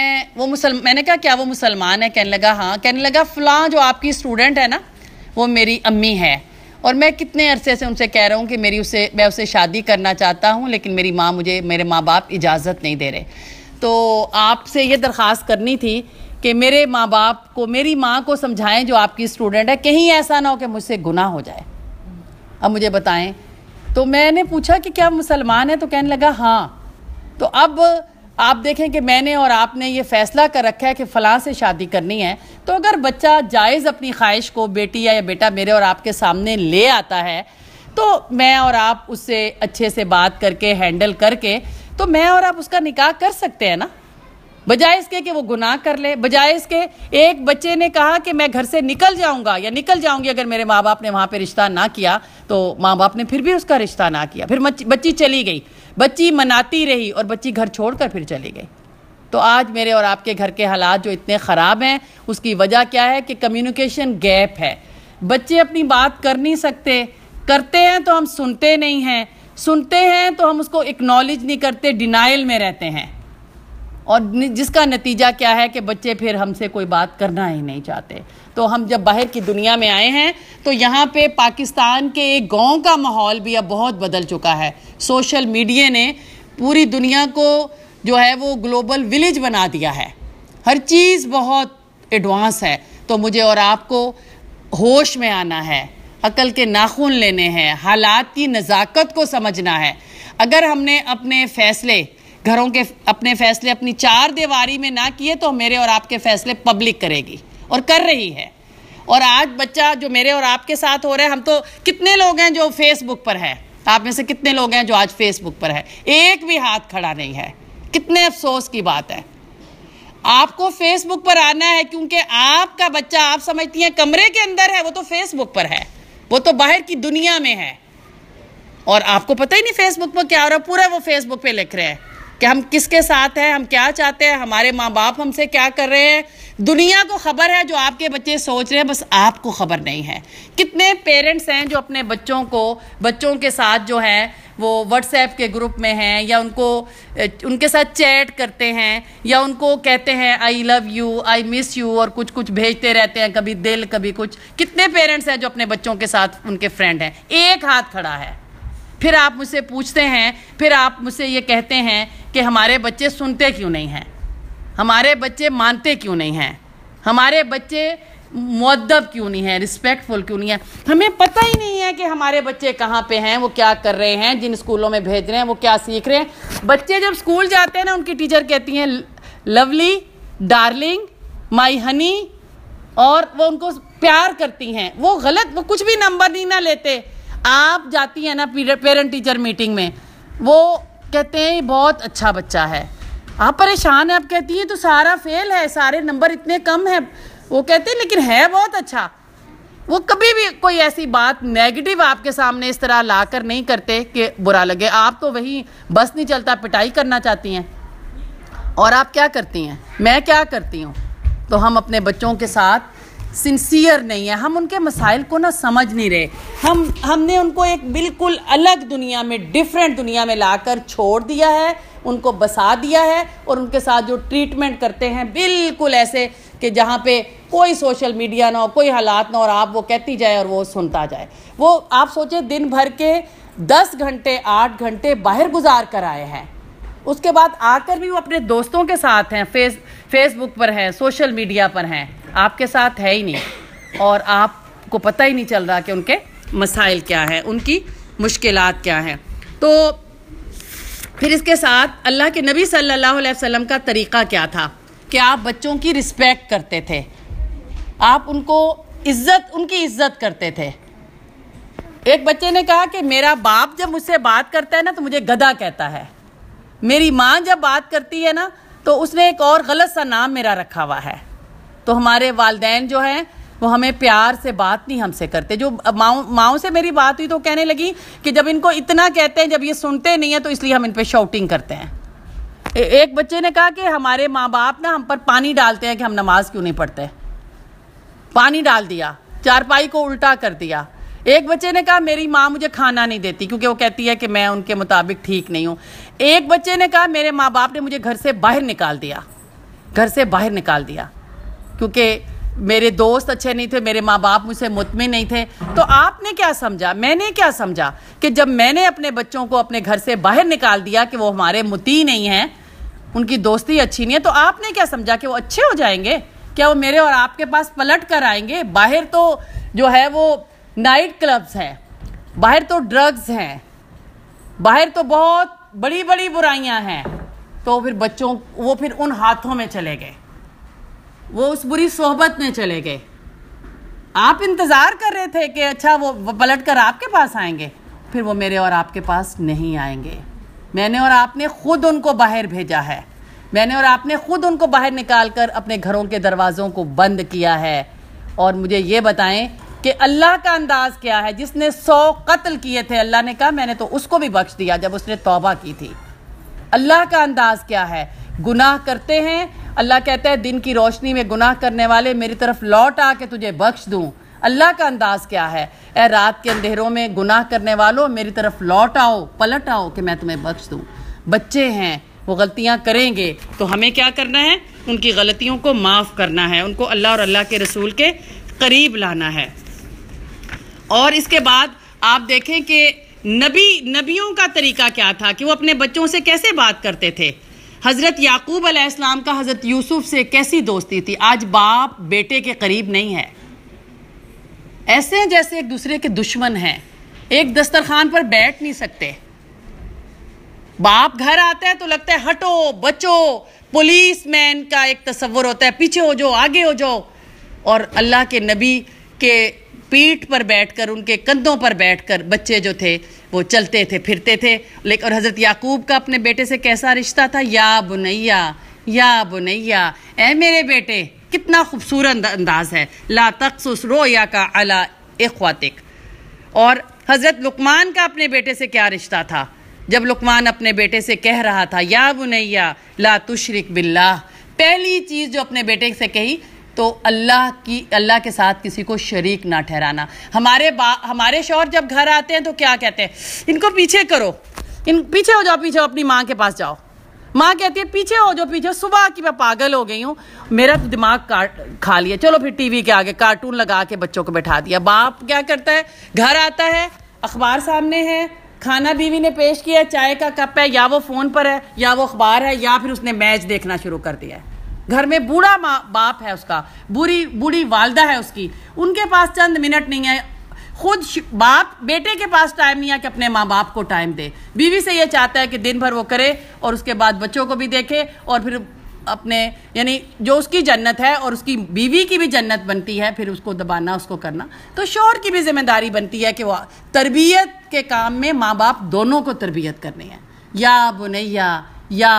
میں نے کہا کیا وہ مسلمان ہے؟ کہنے لگا ہاں. کہنے لگا فلاں جو آپ کی اسٹوڈنٹ ہے نا وہ میری امی ہے, اور میں کتنے عرصے سے ان سے کہہ رہا ہوں کہ میں اسے شادی کرنا چاہتا ہوں, لیکن میرے ماں باپ اجازت نہیں دے رہے. تو آپ سے یہ درخواست کرنی تھی کہ میرے ماں باپ کو, میری ماں کو سمجھائیں جو آپ کی اسٹوڈنٹ ہے, کہیں ایسا نہ ہو کہ مجھ سے گناہ ہو جائے. اب مجھے بتائیں. تو میں نے پوچھا کہ کیا مسلمان ہے؟ تو کہنے لگا ہاں. تو اب آپ دیکھیں کہ میں نے اور آپ نے یہ فیصلہ کر رکھا ہے کہ فلاں سے شادی کرنی ہے, تو اگر بچہ جائز اپنی خواہش کو بیٹی یا بیٹا میرے اور آپ کے سامنے لے آتا ہے تو میں اور آپ اس سے اچھے سے بات کر کے, ہینڈل کر کے, تو میں اور آپ اس کا نکاح کر سکتے ہیں نا, بجائے اس کے کہ وہ گناہ کر لے. بجائے اس کے, ایک بچے نے کہا کہ میں گھر سے نکل جاؤں گا یا نکل جاؤں گی اگر میرے ماں باپ نے وہاں پہ رشتہ نہ کیا, تو ماں باپ نے پھر بھی اس کا رشتہ نہ کیا. پھر بچی چلی گئی, بچی مناتی رہی اور بچی گھر چھوڑ کر پھر چلی گئی. تو آج میرے اور آپ کے گھر کے حالات جو اتنے خراب ہیں اس کی وجہ کیا ہے کہ کمیونیکیشن گیپ ہے. بچے اپنی بات کر نہیں سکتے, کرتے ہیں تو ہم سنتے نہیں ہیں, سنتے ہیں تو ہم اس کو اکنالج نہیں کرتے, ڈینائل میں رہتے ہیں, اور جس کا نتیجہ کیا ہے کہ بچے پھر ہم سے کوئی بات کرنا ہی نہیں چاہتے. تو ہم جب باہر کی دنیا میں آئے ہیں تو یہاں پہ پاکستان کے ایک گاؤں کا ماحول بھی اب بہت بدل چکا ہے. سوشل میڈیا نے پوری دنیا کو جو ہے وہ گلوبل ولیج بنا دیا ہے, ہر چیز بہت ایڈوانس ہے. تو مجھے اور آپ کو ہوش میں آنا ہے, عقل کے ناخن لینے ہیں, حالات کی نزاکت کو سمجھنا ہے. اگر ہم نے اپنے فیصلے, گھروں کے اپنے فیصلے اپنی چار دیواری میں نہ کیے تو میرے اور آپ کے فیصلے پبلک کرے گی, اور کر رہی ہے. اور آج بچہ جو میرے اور آپ کے ساتھ ہو رہا ہے, ہم تو کتنے لوگ ہیں جو فیس بک پر ہے, آپ میں سے کتنے لوگ ہیں جو آج فیس بک پر ہے؟ ایک بھی ہاتھ کھڑا نہیں ہے. کتنے افسوس کی بات ہے. آپ کو فیس بک پر آنا ہے کیونکہ آپ کا بچہ, آپ سمجھتی ہیں کمرے کے اندر ہے, وہ تو فیس بک پر ہے, وہ تو باہر کی دنیا میں ہے, اور آپ کو پتہ ہی نہیں فیس بک پر کیا ہو رہا ہے. پورا وہ فیس بک پہ لکھ رہے ہیں کہ ہم کس کے ساتھ ہیں, ہم کیا چاہتے ہیں, ہمارے ماں باپ ہم سے کیا کر رہے ہیں. دنیا کو خبر ہے جو آپ کے بچے سوچ رہے ہیں, بس آپ کو خبر نہیں ہے. کتنے پیرنٹس ہیں جو اپنے بچوں کے ساتھ جو ہیں وہ واٹس ایپ کے گروپ میں ہیں, یا ان کے ساتھ چیٹ کرتے ہیں, یا ان کو کہتے ہیں آئی love you, I miss you, اور کچھ بھیجتے رہتے ہیں, کبھی دل کبھی کچھ. کتنے پیرنٹس ہیں جو اپنے بچوں کے ساتھ ان کے فرینڈ ہیں؟ ایک ہاتھ کھڑا ہے. پھر آپ مجھ سے پوچھتے ہیں, پھر آپ مجھ سے یہ کہتے ہیں کہ ہمارے بچے سنتے کیوں نہیں ہیں, ہمارے بچے مانتے کیوں نہیں ہیں, ہمارے بچے مؤدب کیوں نہیں ہیں, رسپیکٹفل کیوں نہیں ہیں. ہمیں پتہ ہی نہیں ہے کہ ہمارے بچے کہاں پہ ہیں, وہ کیا کر رہے ہیں, جن اسکولوں میں بھیج رہے ہیں وہ کیا سیکھ رہے ہیں. بچے جب اسکول جاتے ہیں نا, ان کی ٹیچر کہتی ہیں لولی, ڈارلنگ, مائی ہنی, اور وہ ان کو پیار کرتی ہیں. وہ غلط, وہ کچھ بھی نمبر نہیں نہ لیتے. آپ جاتی ہیں نا پیرنٹ ٹیچر میٹنگ میں, وہ کہتے ہیں بہت اچھا بچہ ہے, آپ پریشان ہیں, آپ کہتی ہیں تو سارا فیل ہے, سارے نمبر اتنے کم ہیں. وہ کہتے ہیں لیکن ہے بہت اچھا. وہ کبھی بھی کوئی ایسی بات نیگیٹو آپ کے سامنے اس طرح لا کر نہیں کرتے کہ برا لگے. آپ تو وہی بس نہیں چلتا پٹائی کرنا چاہتی ہیں. اور آپ کیا کرتی ہیں, میں کیا کرتی ہوں. تو ہم اپنے بچوں کے ساتھ سنسیئر نہیں ہیں, ہم ان کے مسائل کو نہ سمجھ نہیں رہے. ہم نے ان کو ایک بالکل الگ دنیا میں, ڈیفرنٹ دنیا میں لا کر چھوڑ دیا ہے, ان کو بسا دیا ہے, اور ان کے ساتھ جو ٹریٹمنٹ کرتے ہیں بالکل ایسے کہ جہاں پہ کوئی سوشل میڈیا نہ ہو, کوئی حالات نہ ہو, اور آپ وہ کہتی جائے اور وہ سنتا جائے. وہ آپ سوچیں دن بھر کے 10 گھنٹے 8 گھنٹے باہر گزار کر آئے ہیں, اس کے بعد آ کر بھی وہ اپنے دوستوں کے ساتھ ہیں, فیس بک پر ہیں, سوشل میڈیا پر ہیں, آپ کے ساتھ ہے ہی نہیں, اور آپ کو پتہ ہی نہیں چل رہا کہ ان کے مسائل کیا ہیں, ان کی مشکلات کیا ہیں. تو پھر اس کے ساتھ اللہ کے نبی صلی اللہ علیہ وسلم کا طریقہ کیا تھا کہ آپ بچوں کی رسپیکٹ کرتے تھے, آپ ان کی عزت کرتے تھے. ایک بچے نے کہا کہ میرا باپ جب مجھ سے بات کرتا ہے نا تو مجھے گدھا کہتا ہے, میری ماں جب بات کرتی ہے نا تو اس نے ایک اور غلط سا نام میرا رکھا ہوا ہے. تو ہمارے والدین جو ہیں وہ ہمیں پیار سے بات نہیں ہم سے کرتے. جو ماؤں سے میری بات ہوئی تو کہنے لگی کہ جب ان کو اتنا کہتے ہیں, جب یہ سنتے نہیں ہیں تو اس لیے ہم ان پہ شاؤٹنگ کرتے ہیں. ایک بچے نے کہا کہ ہمارے ماں باپ نا ہم پر پانی ڈالتے ہیں کہ ہم نماز کیوں نہیں پڑھتے. پانی ڈال دیا, چارپائی کو الٹا کر دیا. ایک بچے نے کہا میری ماں مجھے کھانا نہیں دیتی کیونکہ وہ کہتی ہے کہ میں ان کے مطابق ٹھیک نہیں ہوں. ایک بچے نے کہا میرے ماں باپ نے مجھے گھر سے باہر نکال دیا کیونکہ میرے دوست اچھے نہیں تھے, میرے ماں باپ مجھ سے مطمئن نہیں تھے. تو آپ نے کیا سمجھا, میں نے کیا سمجھا کہ جب میں نے اپنے بچوں کو اپنے گھر سے باہر نکال دیا کہ وہ ہمارے مطیع نہیں ہیں, ان کی دوستی اچھی نہیں ہے, تو آپ نے کیا سمجھا کہ وہ اچھے ہو جائیں گے؟ کیا وہ میرے اور آپ کے پاس پلٹ کر آئیں گے؟ باہر تو جو ہے وہ نائٹ کلبز ہیں, باہر تو ڈرگز ہیں, باہر تو بہت بڑی بڑی برائیاں ہیں. تو پھر بچوں وہ پھر ان ہاتھوں میں چلے گئے, وہ اس بری صحبت میں چلے گئے. آپ انتظار کر رہے تھے کہ اچھا وہ پلٹ کر آپ کے پاس آئیں گے, پھر وہ میرے اور آپ کے پاس نہیں آئیں گے. میں نے اور آپ نے خود ان کو باہر بھیجا ہے, میں نے اور آپ نے خود ان کو باہر نکال کر اپنے گھروں کے دروازوں کو بند کیا ہے. اور مجھے یہ بتائیں کہ اللہ کا انداز کیا ہے؟ جس نے 100 قتل کیے تھے, اللہ نے کہا میں نے تو اس کو بھی بخش دیا جب اس نے توبہ کی تھی. اللہ کا انداز کیا ہے؟ گناہ کرتے ہیں, اللہ کہتا ہے دن کی روشنی میں گناہ کرنے والے میری طرف لوٹ آ کے تجھے بخش دوں. اللہ کا انداز کیا ہے؟ اے رات کے اندھیروں میں گناہ کرنے والوں میری طرف لوٹ آؤ, پلٹ آؤ کہ میں تمہیں بخش دوں. بچے ہیں, وہ غلطیاں کریں گے تو ہمیں کیا کرنا ہے؟ ان کی غلطیوں کو معاف کرنا ہے, ان کو اللہ اور اللہ کے رسول کے قریب لانا ہے. اور اس کے بعد آپ دیکھیں کہ نبیوں کا طریقہ کیا تھا کہ وہ اپنے بچوں سے کیسے بات کرتے تھے. حضرت یعقوب علیہ السلام کا حضرت یوسف سے کیسی دوستی تھی. آج باپ بیٹے کے قریب نہیں ہے, ایسے ہیں جیسے ایک دوسرے کے دشمن ہیں, ایک دسترخوان پر بیٹھ نہیں سکتے. باپ گھر آتا ہے تو لگتا ہے ہٹو بچو, پولیس مین کا ایک تصور ہوتا ہے, پیچھے ہو جاؤ آگے ہو جاؤ. اور اللہ کے نبی کے پیٹھ پر بیٹھ کر, ان کے کندھوں پر بیٹھ کر بچے جو تھے وہ چلتے تھے پھرتے تھے. لیکن اور حضرت یعقوب کا اپنے بیٹے سے کیسا رشتہ تھا؟ یا بنیا, اے میرے بیٹے. کتنا خوبصورت انداز ہے, لا تقصص رؤیاک علی اخواتک. اور حضرت لقمان کا اپنے بیٹے سے کیا رشتہ تھا؟ جب لقمان اپنے بیٹے سے کہہ رہا تھا یا بنیا لا تشرک باللہ, پہلی چیز جو اپنے بیٹے سے کہی تو اللہ کے ساتھ کسی کو شریک نہ ٹھہرانا. ہمارے شوہر جب گھر آتے ہیں تو کیا کہتے ہیں؟ ان کو پیچھے کرو, پیچھے ہو جاؤ, پیچھے اپنی ماں کے پاس جاؤ. ماں کہتی ہے پیچھے ہو جاؤ, پیچھے. صبح کی میں پاگل ہو گئی ہوں, میرا تو دماغ کھا لیا, چلو پھر ٹی وی کے آگے کارٹون لگا کے بچوں کو بٹھا دیا. باپ کیا کرتا ہے؟ گھر آتا ہے, اخبار سامنے ہے, کھانا بیوی نے پیش کیا, چائے کا کپ ہے, یا وہ فون پر ہے یا وہ اخبار ہے, یا پھر اس نے میچ دیکھنا شروع کر دیا ہے. گھر میں بوڑھا باپ ہے, اس کا بوڑھی والدہ ہے اس کی, ان کے پاس چند منٹ نہیں ہے. خود باپ بیٹے کے پاس ٹائم نہیں ہے کہ اپنے ماں باپ کو ٹائم دے. بیوی سے یہ چاہتا ہے کہ دن بھر وہ کرے اور اس کے بعد بچوں کو بھی دیکھے, اور پھر اپنے یعنی جو اس کی جنت ہے اور اس کی بیوی کی بھی جنت بنتی ہے, پھر اس کو دبانا, اس کو کرنا. تو شوہر کی بھی ذمہ داری بنتی ہے کہ وہ تربیت کے کام میں ماں باپ دونوں کو تربیت کرنی ہے. یا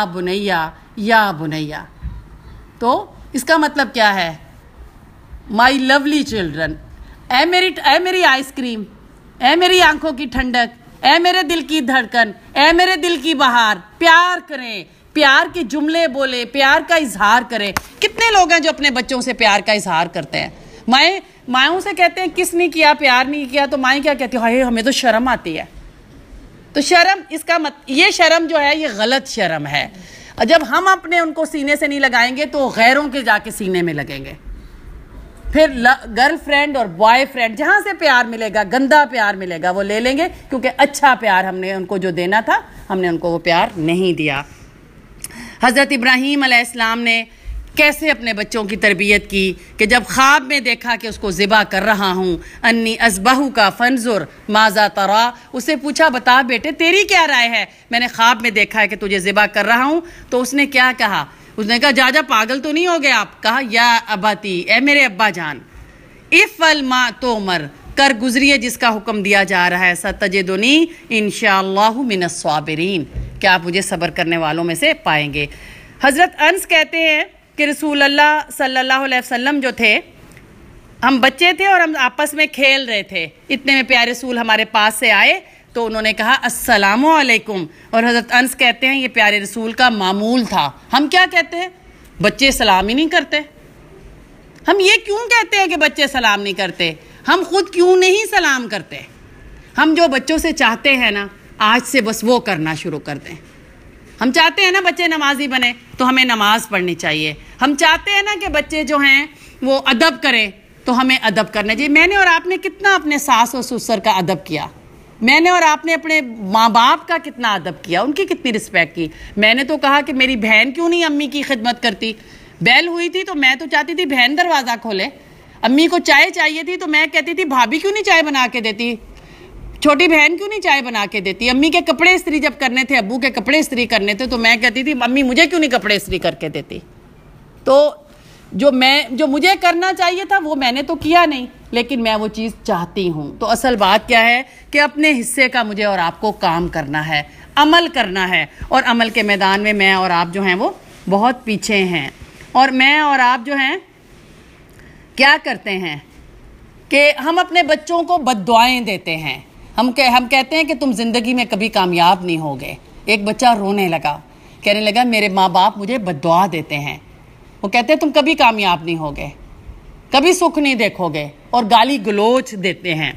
بنیا. تو اس کا مطلب کیا ہے؟ مائی لولی چلڈرن, اے میری آئس کریم, اے میری آنکھوں کی ٹھنڈک, اے میرے دل کی دھڑکن, اے میرے دل کی بہار. پیار کریں, پیار کے جملے بولے, پیار کا اظہار کریں. کتنے لوگ ہیں جو اپنے بچوں سے پیار کا اظہار کرتے ہیں؟ مائیں سے کہتے ہیں کس نے کیا, پیار نہیں کیا, تو مائیں کیا کہتی ہیں؟ ہمیں تو شرم آتی ہے. تو شرم, اس کا یہ شرم جو ہے یہ غلط شرم ہے. جب ہم اپنے ان کو سینے سے نہیں لگائیں گے تو غیروں کے جا کے سینے میں لگیں گے. پھر گرل فرینڈ اور بوائے فرینڈ, جہاں سے پیار ملے گا, گندا پیار ملے گا, وہ لے لیں گے, کیونکہ اچھا پیار ہم نے ان کو جو دینا تھا ہم نے ان کو وہ پیار نہیں دیا. حضرت ابراہیم علیہ السلام نے کیسے اپنے بچوں کی تربیت کی کہ جب خواب میں دیکھا کہ اس کو ذبح کر رہا ہوں، انی اذبحو کا فانظر ماذا ترا، اسے پوچھا بتا بیٹے تیری کیا رائے ہے، میں نے خواب میں دیکھا ہے کہ تجھے ذبح کر رہا ہوں. تو اس نے کیا کہا؟ اس نے کہا جا پاگل تو نہیں ہو گئے آپ؟ کہا یا اباتی، اے میرے ابا جان، افعل ما تؤمر، کر گزریے جس کا حکم دیا جا رہا ہے، ستجدنی انشاءاللہ من الصابرین، کہ آپ مجھے صبر کرنے والوں میں سے پائیں گے. حضرت انس کہتے ہیں کہ رسول اللہ صلی اللہ علیہ وسلم جو تھے، ہم بچے تھے اور ہم آپس میں کھیل رہے تھے، اتنے میں پیارے رسول ہمارے پاس سے آئے تو انہوں نے کہا السلام علیکم. اور حضرت انس کہتے ہیں یہ پیارے رسول کا معمول تھا. ہم کیا کہتے ہیں؟ بچے سلام ہی نہیں کرتے. ہم یہ کیوں کہتے ہیں کہ بچے سلام نہیں کرتے؟ ہم خود کیوں نہیں سلام کرتے؟ ہم جو بچوں سے چاہتے ہیں نا، آج سے بس وہ کرنا شروع کر دیں. ہم چاہتے ہیں نا بچے نمازی بنے تو ہمیں نماز پڑھنی چاہیے. ہم چاہتے ہیں نا کہ بچے جو ہیں وہ ادب کریں تو ہمیں ادب کرنا چاہیے. میں نے اور آپ نے کتنا اپنے ساس و سسر کا ادب کیا؟ میں نے اور آپ نے اپنے ماں باپ کا کتنا ادب کیا؟ ان کی کتنی رسپیکٹ کی؟ میں نے تو کہا کہ میری بہن کیوں نہیں امی کی خدمت کرتی؟ بیل ہوئی تھی تو میں تو چاہتی تھی بہن دروازہ کھولے. امی کو چائے چاہیے تھی تو میں کہتی تھی بھابھی کیوں نہیں چائے بنا کے دیتی؟ چھوٹی بہن کیوں نہیں چائے بنا کے دیتی؟ امی کے کپڑے استری جب کرنے تھے، ابو کے کپڑے استری کرنے تھے تو میں کہتی تھی امی مجھے کیوں نہیں کپڑے استری کر کے دیتی؟ تو جو مجھے کرنا چاہیے تھا وہ میں نے تو کیا نہیں، لیکن میں وہ چیز چاہتی ہوں. تو اصل بات کیا ہے کہ اپنے حصے کا مجھے اور آپ کو کام کرنا ہے، عمل کرنا ہے. اور عمل کے میدان میں میں اور آپ جو ہیں وہ بہت پیچھے ہیں. اور میں اور آپ جو ہیں کیا کرتے ہیں کہ ہم اپنے بچوں کو بد دعائیں دیتے ہیں. ہم کہتے ہیں کہ تم زندگی میں کبھی کامیاب نہیں ہوگے. ایک بچہ رونے لگا، کہنے لگا میرے ماں باپ مجھے بد دعا دیتے ہیں. وہ کہتے ہیں تم کبھی کامیاب نہیں ہوگے، کبھی سکھ نہیں دیکھو گے، اور گالی گلوچ دیتے ہیں.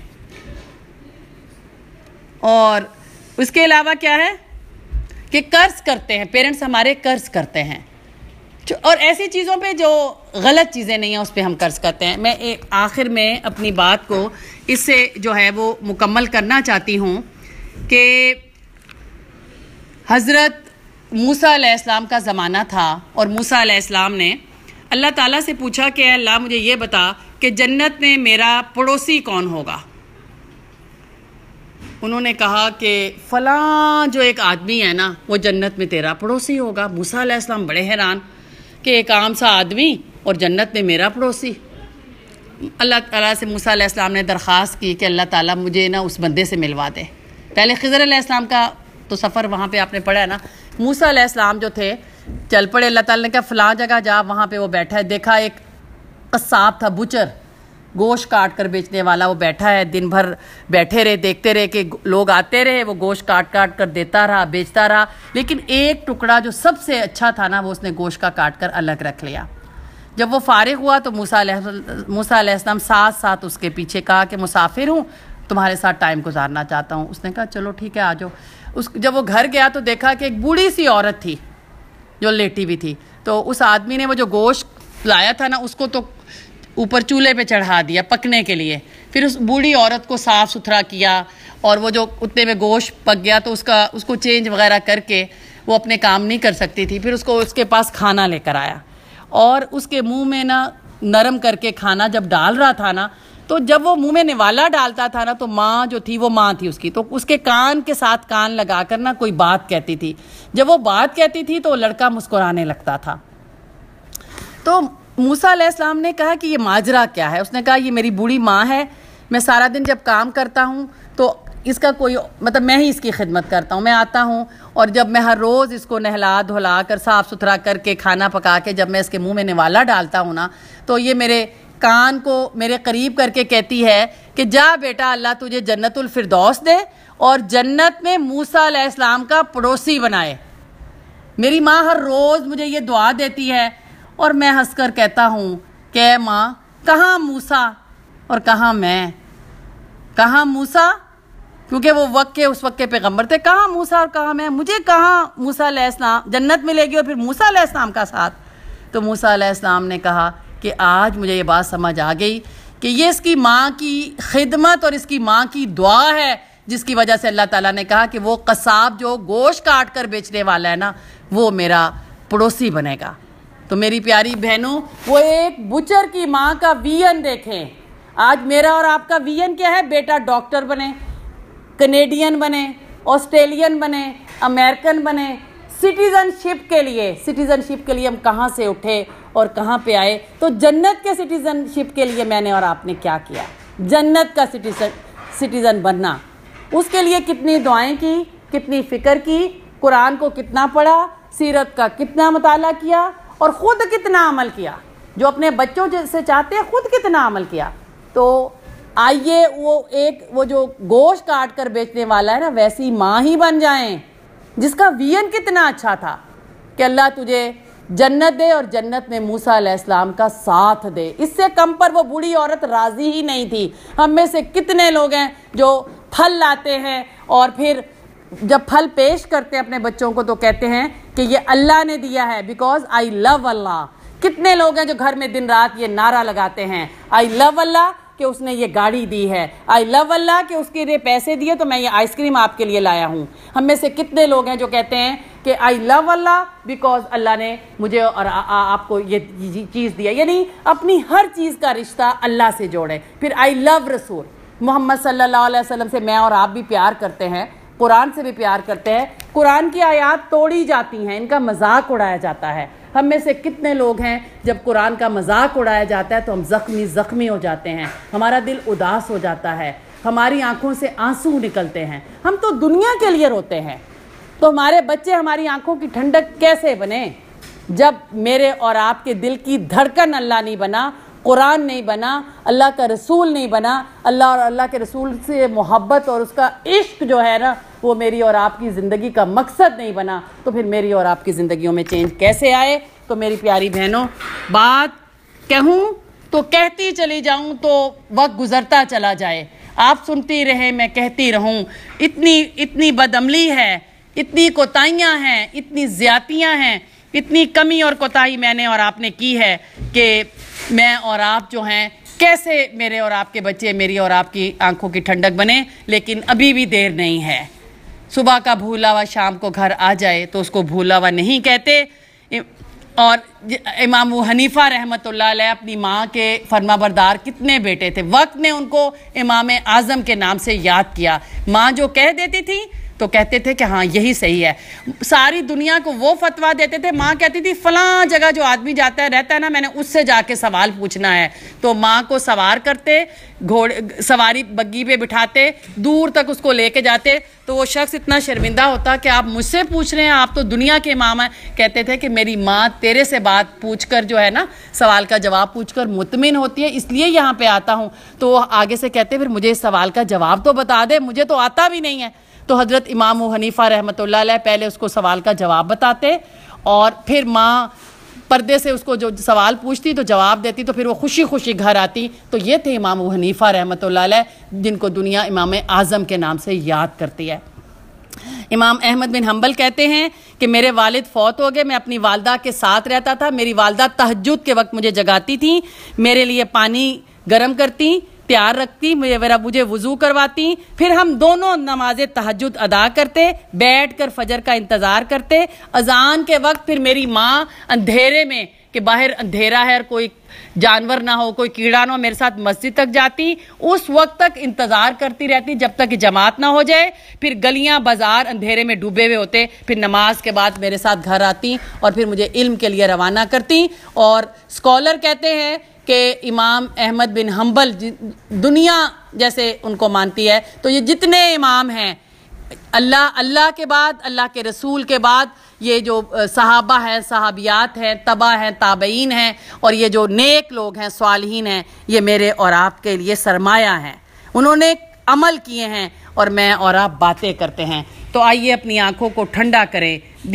اور اس کے علاوہ کیا ہے کہ قرض کرتے ہیں، پیرنٹس ہمارے قرض کرتے ہیں، اور ایسی چیزوں پہ جو غلط چیزیں نہیں ہیں اس پہ ہم قرض کرتے ہیں. میں آخر میں اپنی بات کو اس سے جو ہے وہ مکمل کرنا چاہتی ہوں کہ حضرت موسیٰ علیہ السلام کا زمانہ تھا، اور موسیٰ علیہ السلام نے اللہ تعالیٰ سے پوچھا کہ اے اللہ مجھے یہ بتا کہ جنت میں میرا پڑوسی کون ہوگا. انہوں نے کہا کہ فلاں جو ایک آدمی ہے نا وہ جنت میں تیرا پڑوسی ہوگا. موسیٰ علیہ السلام بڑے حیران کہ ایک عام سا آدمی اور جنت میں میرا پڑوسی. اللہ تعالیٰ سے موسیٰ علیہ السلام نے درخواست کی کہ اللہ تعالیٰ مجھے نا اس بندے سے ملوا دے. پہلے خضر علیہ السلام کا تو سفر وہاں پہ آپ نے پڑھا ہے نا. موسیٰ علیہ السلام جو تھے چل پڑے، اللہ تعالیٰ نے کہا فلاں جگہ جا، وہاں پہ وہ بیٹھا ہے. دیکھا ایک قصاب تھا، بچر، گوشت کاٹ کر بیچنے والا، وہ بیٹھا ہے. دن بھر بیٹھے رہے، دیکھتے رہے کہ لوگ آتے رہے، وہ گوشت کاٹ کر دیتا رہا، بیچتا رہا. لیکن ایک ٹکڑا جو سب سے اچھا تھا نا وہ اس نے گوشت کا کاٹ کر الگ رکھ لیا. جب وہ فارغ ہوا تو موسیٰ علیہ السلام ساتھ اس کے پیچھے کہا کہ مسافر ہوں، تمہارے ساتھ ٹائم گزارنا چاہتا ہوں. اس نے کہا چلو ٹھیک ہے آ جاؤ. جب وہ گھر گیا تو دیکھا کہ ایک بوڑھی سی عورت تھی جو لیٹی ہوئی تھی. تو اس آدمی نے وہ جو گوشت لایا تھا نا اس کو تو اوپر چولہے پہ چڑھا دیا پکنے کے لیے. پھر اس بوڑھی عورت کو صاف ستھرا کیا، اور وہ جو اتنے میں گوشت پک گیا تو اس کو چینج وغیرہ کر کے وہ اپنے کام نہیں کر سکتی تھی. پھر اس کے پاس کھانا لے کر آیا، اور اس کے منہ میں نا نرم کر کے کھانا جب ڈال رہا تھا نا، تو جب وہ منہ میں نوالا ڈالتا تھا نا تو ماں جو تھی وہ ماں تھی اس کی، تو اس کے کان کے ساتھ کان لگا کر نا کوئی بات کہتی تھی. جب وہ بات کہتی تھی تو لڑکا مسکرانے لگتا تھا. تو موسیٰ علیہ السلام نے کہا کہ یہ ماجرا کیا ہے؟ اس نے کہا یہ میری بوڑھی ماں ہے، میں سارا دن جب کام کرتا ہوں تو اس کا کوئی میں ہی اس کی خدمت کرتا ہوں. میں آتا ہوں اور جب میں ہر روز اس کو نہلا دھلا کر صاف ستھرا کر کے کھانا پکا کے جب میں اس کے منہ میں نوالا ڈالتا ہوں نا تو یہ میرے کان کو میرے قریب کر کے کہتی ہے کہ جا بیٹا اللہ تجھے جنت الفردوس دے اور جنت میں موسیٰ علیہ السلام کا پڑوسی بنائے. میری ماں ہر روز مجھے یہ دعا دیتی ہے، اور میں ہنس کر کہتا ہوں کہ اے ماں کہاں موسیٰ اور کہاں میں، کہاں موسیٰ کیونکہ وہ اس وقت کے پیغمبر تھے، کہاں موسیٰ اور کہاں میں، مجھے کہاں موسیٰ علیہ السلام جنت ملے گی اور پھر موسیٰ علیہ السلام کا ساتھ. تو موسیٰ علیہ السلام نے کہا کہ آج مجھے یہ بات سمجھ آ گئی کہ یہ اس کی ماں کی خدمت اور اس کی ماں کی دعا ہے جس کی وجہ سے اللہ تعالیٰ نے کہا کہ وہ قصاب جو گوشت کاٹ کر بیچنے والا ہے نا وہ میرا پڑوسی بنے گا. تو میری پیاری بہنوں وہ ایک بچر کی ماں کا ویژن دیکھیں. آج میرا اور آپ کا ویژن کیا ہے؟ بیٹا ڈاکٹر بنے, کینیڈین بنے, آسٹریلین بنے, امریکن بنے. سٹیزن شپ کے لیے ہم کہاں سے اٹھے اور کہاں پہ آئے؟ تو جنت کے سٹیزن شپ کے لیے میں نے اور آپ نے کیا کیا؟ جنت کا سٹیزن بننا, اس کے لیے کتنی دعائیں کی, کتنی فکر کی, قرآن کو کتنا پڑھا, سیرت کا کتنا مطالعہ کیا, اور خود کتنا عمل کیا. جو اپنے بچوں سے چاہتے ہیں خود کتنا عمل کیا. تو آئیے وہ جو گوشت کاٹ کر بیچنے والا ہے نا, ویسی ماں ہی بن جائیں جس کا ویژن کتنا اچھا تھا کہ اللہ تجھے جنت دے اور جنت میں موسیٰ علیہ السلام کا ساتھ دے. اس سے کم پر وہ بوڑھی عورت راضی ہی نہیں تھی. ہم میں سے کتنے لوگ ہیں جو پھل لاتے ہیں اور پھر جب پھل پیش کرتے ہیں اپنے بچوں کو تو کہتے ہیں کہ یہ اللہ نے دیا ہے, بیکاز آئی لو اللہ. کتنے لوگ ہیں جو گھر میں دن رات یہ نعرہ لگاتے ہیں, آئی لو اللہ کہ اس نے یہ گاڑی دی ہے, آئی لو اللہ کہ اس کے لیے پیسے دیے تو میں یہ آئس کریم آپ کے لیے لایا ہوں. ہم میں سے کتنے لوگ ہیں جو کہتے ہیں کہ آئی لو اللہ بیکاز اللہ نے مجھے اور آپ کو یہ چیز دیا. یعنی اپنی ہر چیز کا رشتہ اللہ سے جوڑے. پھر آئی لو رسول محمد صلی اللہ علیہ وسلم سے میں اور آپ بھی پیار کرتے ہیں, قرآن سے بھی پیار کرتے ہیں. قرآن کی آیات توڑی جاتی ہیں, ان کا مذاق اڑایا جاتا ہے. ہم میں سے کتنے لوگ ہیں جب قرآن کا مذاق اڑایا جاتا ہے تو ہم زخمی ہو جاتے ہیں, ہمارا دل اداس ہو جاتا ہے, ہماری آنکھوں سے آنسو نکلتے ہیں. ہم تو دنیا کے لیے روتے ہیں, تو ہمارے بچے ہماری آنکھوں کی ٹھنڈک کیسے بنے جب میرے اور آپ کے دل کی دھڑکن اللہ نہیں بنا, قرآن نہیں بنا, اللہ کا رسول نہیں بنا, اللہ اور اللہ کے رسول سے محبت اور اس کا عشق جو ہے نا وہ میری اور آپ کی زندگی کا مقصد نہیں بنا, تو پھر میری اور آپ کی زندگیوں میں چینج کیسے آئے؟ تو میری پیاری بہنوں, بات کہوں تو کہتی چلی جاؤں تو وقت گزرتا چلا جائے, آپ سنتی رہے میں کہتی رہوں. اتنی بدعملی ہے, اتنی کوتاہیاں ہیں, اتنی زیادتیاں ہیں, اتنی کمی اور کوتاہی میں نے اور آپ نے کی ہے کہ میں اور آپ جو ہیں کیسے میرے اور آپ کے بچے میری اور آپ کی آنکھوں کی ٹھنڈک بنے. لیکن ابھی بھی دیر نہیں ہے. صبح کا بھولا ہوا شام کو گھر آ جائے تو اس کو بھولا ہوا نہیں کہتے. اور امام ابو حنیفہ رحمۃ اللہ علیہ اپنی ماں کے فرما بردار کتنے بیٹے تھے, وقت نے ان کو امام اعظم کے نام سے یاد کیا. ماں جو کہہ دیتی تھی تو کہتے تھے کہ ہاں یہی صحیح ہے. ساری دنیا کو وہ فتویٰ دیتے تھے, ماں کہتی تھی فلاں جگہ جو آدمی جاتا ہے رہتا ہے نا, میں نے اس سے جا کے سوال پوچھنا ہے. تو ماں کو سوار کرتے, سواری بگی پہ بٹھاتے, دور تک اس کو لے کے جاتے, تو وہ شخص اتنا شرمندہ ہوتا کہ آپ مجھ سے پوچھ رہے ہیں, آپ تو دنیا کے امام ہیں. کہتے تھے کہ میری ماں تیرے سے بات پوچھ کر جو ہے نا, سوال کا جواب پوچھ کر مطمئن ہوتی ہے, اس لیے یہاں پہ آتا ہوں. تو وہ آگے سے کہتے پھر مجھے اس سوال کا جواب تو بتا دے, مجھے تو آتا بھی نہیں ہے. تو حضرت امام ابو حنیفہ رحمۃ اللہ علیہ پہلے اس کو سوال کا جواب بتاتے, اور پھر ماں پردے سے اس کو جو سوال پوچھتی تو جواب دیتی, تو پھر وہ خوشی خوشی گھر آتی. تو یہ تھے امام ابو حنیفہ رحمۃ اللہ علیہ جن کو دنیا امام اعظم کے نام سے یاد کرتی ہے. امام احمد بن حنبل کہتے ہیں کہ میرے والد فوت ہو گئے, میں اپنی والدہ کے ساتھ رہتا تھا. میری والدہ تہجد کے وقت مجھے جگاتی تھیں, میرے لیے پانی گرم کرتی, تیار رکھتی, مجھے وضو کرواتی, پھر ہم دونوں نماز تہجد ادا کرتے, بیٹھ کر فجر کا انتظار کرتے. اذان کے وقت پھر میری ماں اندھیرے میں, کہ باہر اندھیرا ہے اور کوئی جانور نہ ہو, کوئی کیڑا نہ ہو, میرے ساتھ مسجد تک جاتی. اس وقت تک انتظار کرتی رہتی جب تک کہ جماعت نہ ہو جائے. پھر گلیاں بازار اندھیرے میں ڈوبے ہوئے ہوتے, پھر نماز کے بعد میرے ساتھ گھر آتی اور پھر مجھے علم کے لیے روانہ کرتی. اور اسکالر کہتے ہیں کہ امام احمد بن حنبل دنیا جیسے ان کو مانتی ہے, تو یہ جتنے امام ہیں اللہ کے بعد, اللہ کے رسول کے بعد, یہ جو صحابہ ہیں, صحابیات ہیں, تبع ہیں, تابعین ہیں, اور یہ جو نیک لوگ ہیں, صالحین ہیں, یہ میرے اور آپ کے لیے سرمایہ ہیں. انہوں نے عمل کیے ہیں اور میں اور آپ باتیں کرتے ہیں. تو آئیے اپنی آنکھوں کو ٹھنڈا کریں.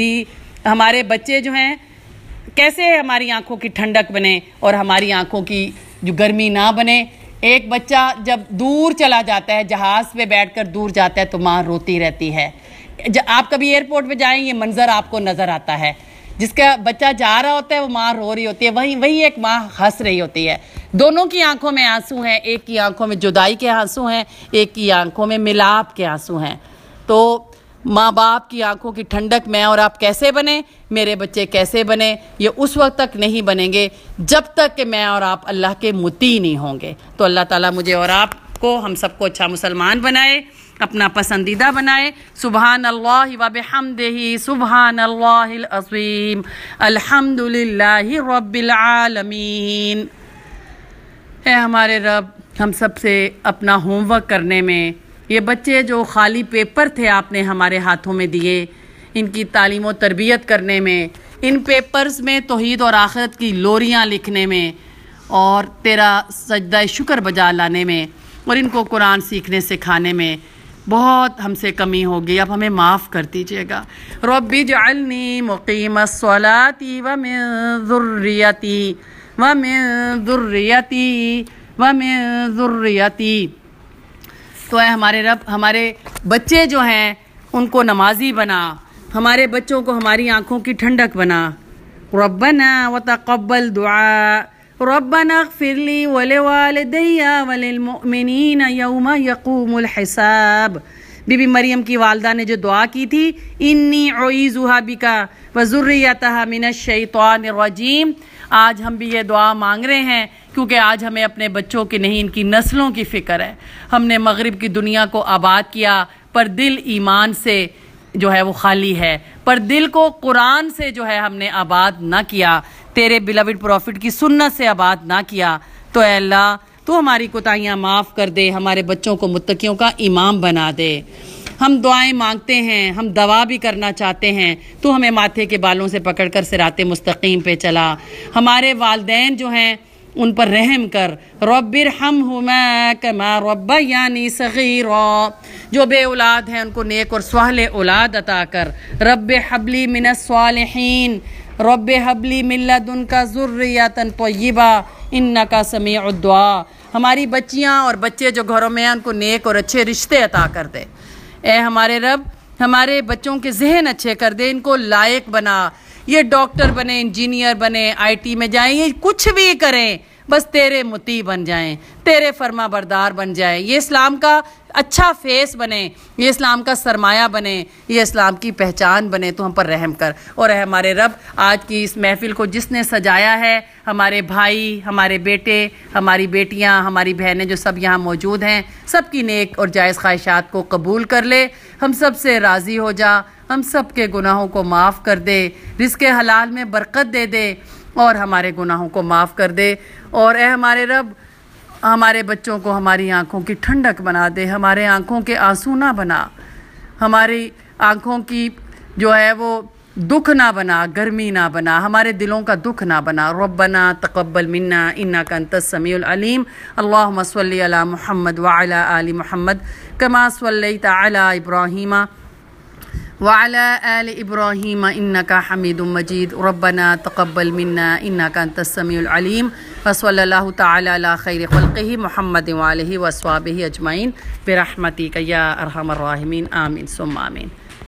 ہمارے بچے جو ہیں کیسے ہماری آنکھوں کی ٹھنڈک بنے اور ہماری آنکھوں کی جو گرمی نہ بنے. ایک بچہ جب دور چلا جاتا ہے, جہاز پہ بیٹھ کر دور جاتا ہے, تو ماں روتی رہتی ہے. آپ کبھی ایئرپورٹ پہ جائیں, یہ منظر آپ کو نظر آتا ہے, جس کا بچہ جا رہا ہوتا ہے وہ ماں رو رہی ہوتی ہے, وہی ایک ماں ہنس رہی ہوتی ہے. دونوں کی آنکھوں میں آنسو ہیں, ایک کی آنکھوں میں جدائی کے آنسو ہیں, ایک کی آنکھوں میں ملاپ کے آنسو ہیں. تو ماں باپ کی آنکھوں کی ٹھنڈک میں اور آپ کیسے بنیں، میرے بچے کیسے بنیں، یہ اس وقت تک نہیں بنیں گے جب تک کہ میں اور آپ اللہ کے مطیع نہیں ہوں گے۔ تو اللہ تعالیٰ مجھے اور آپ کو، ہم سب کو اچھا مسلمان بنائے، اپنا پسندیدہ بنائے۔ سبحان اللہ و بحمدہ، سبحان اللہ العظیم، الحمد للہ رب العالمین۔ اے ہمارے رب، ہم سب سے اپنا ہوم ورک کرنے میں، یہ بچے جو خالی پیپر تھے آپ نے ہمارے ہاتھوں میں دیے، ان کی تعلیم و تربیت کرنے میں، ان پیپرز میں توحید اور آخرت کی لوریاں لکھنے میں اور تیرا سجدہ شکر بجا لانے میں اور ان کو قرآن سیکھنے سکھانے میں بہت ہم سے کمی ہوگی، اب ہمیں معاف کر دیجیے گا۔ رب اجعلنی مقیم الصلاۃ ومن ذریتی ومن ذریتی ومن ذریتی۔ تو اے ہمارے رب، ہمارے بچے جو ہیں ان کو نمازی بنا، ہمارے بچوں کو ہماری آنکھوں کی ٹھنڈک بنا۔ ربنا وتقبل دعاء، ربنا اغفر لی ولوالدی وللمؤمنین یوم یقوم الحساب۔ بی بی مریم کی والدہ نے جو دعا کی تھی، انی اعیذھا بک وذریتھا من الشیطان الرجیم، آج ہم بھی یہ دعا مانگ رہے ہیں کیونکہ آج ہمیں اپنے بچوں کی نہیں، ان کی نسلوں کی فکر ہے۔ ہم نے مغرب کی دنیا کو آباد کیا پر دل ایمان سے جو ہے وہ خالی ہے، پر دل کو قرآن سے جو ہے ہم نے آباد نہ کیا، تیرے بیلوڈ پروفٹ کی سنت سے آباد نہ کیا۔ تو اے اللہ، تو ہماری کوتاہیاں معاف کر دے، ہمارے بچوں کو متقیوں کا امام بنا دے۔ ہم دعائیں مانگتے ہیں، ہم دعا بھی کرنا چاہتے ہیں، تو ہمیں ماتھے کے بالوں سے پکڑ کر صراط مستقیم پہ چلا۔ ہمارے والدین جو ہیں ان پر رحم کر، رب ارحمہما کما ربیانی صغیرا، جو بے اولاد ہیں ان کو نیک اور صالح اولاد عطا کر۔ رب ہب لی من الصالحین، رب ہب لی من لدنک ذریۃ طیبہ انک سمیع الدعاء۔ ہماری بچیاں اور بچے جو گھروں میں ہیں ان کو نیک اور اچھے رشتے عطا کر دے۔ اے ہمارے رب، ہمارے بچوں کے ذہن اچھے کر دے، ان کو لائق بنا، یہ ڈاکٹر بنے، انجینئر بنے، آئی ٹی میں جائیں، یہ کچھ بھی کریں، بس تیرے مطیع بن جائیں، تیرے فرما بردار بن جائیں، یہ اسلام کا اچھا فیس بنے، یہ اسلام کا سرمایہ بنے، یہ اسلام کی پہچان بنے۔ تو ہم پر رحم کر۔ اور اے ہمارے رب، آج کی اس محفل کو جس نے سجایا ہے، ہمارے بھائی، ہمارے بیٹے، ہماری بیٹیاں، ہماری بہنیں جو سب یہاں موجود ہیں، سب کی نیک اور جائز خواہشات کو قبول کر لے، ہم سب سے راضی ہو جا، ہم سب کے گناہوں کو معاف کر دے، رزق حلال میں برکت دے دے اور ہمارے گناہوں کو معاف کر دے۔ اور اے ہمارے رب، ہمارے بچوں کو ہماری آنکھوں کی ٹھنڈک بنا دے، ہمارے آنکھوں کے آنسو نہ بنا، ہماری آنکھوں کی جو ہے وہ دکھ نہ بنا، گرمی نہ بنا، ہمارے دلوں کا دکھ نہ بنا۔ ربنا تقبل منا انک انت السمیع العلیم، اللہم صلی علی محمد وعلی آل محمد کما صلیت علی ابراہیم وعلى آل إبراهيم إنك حميد مجيد، ربنا تقبل منا إنك أنت السميع العليم، وصلى الله تعالى على خير خلقه محمد وآله وأصحابه أجمعين برحمتك يا أرحم الراحمين، آمين ثم آمين۔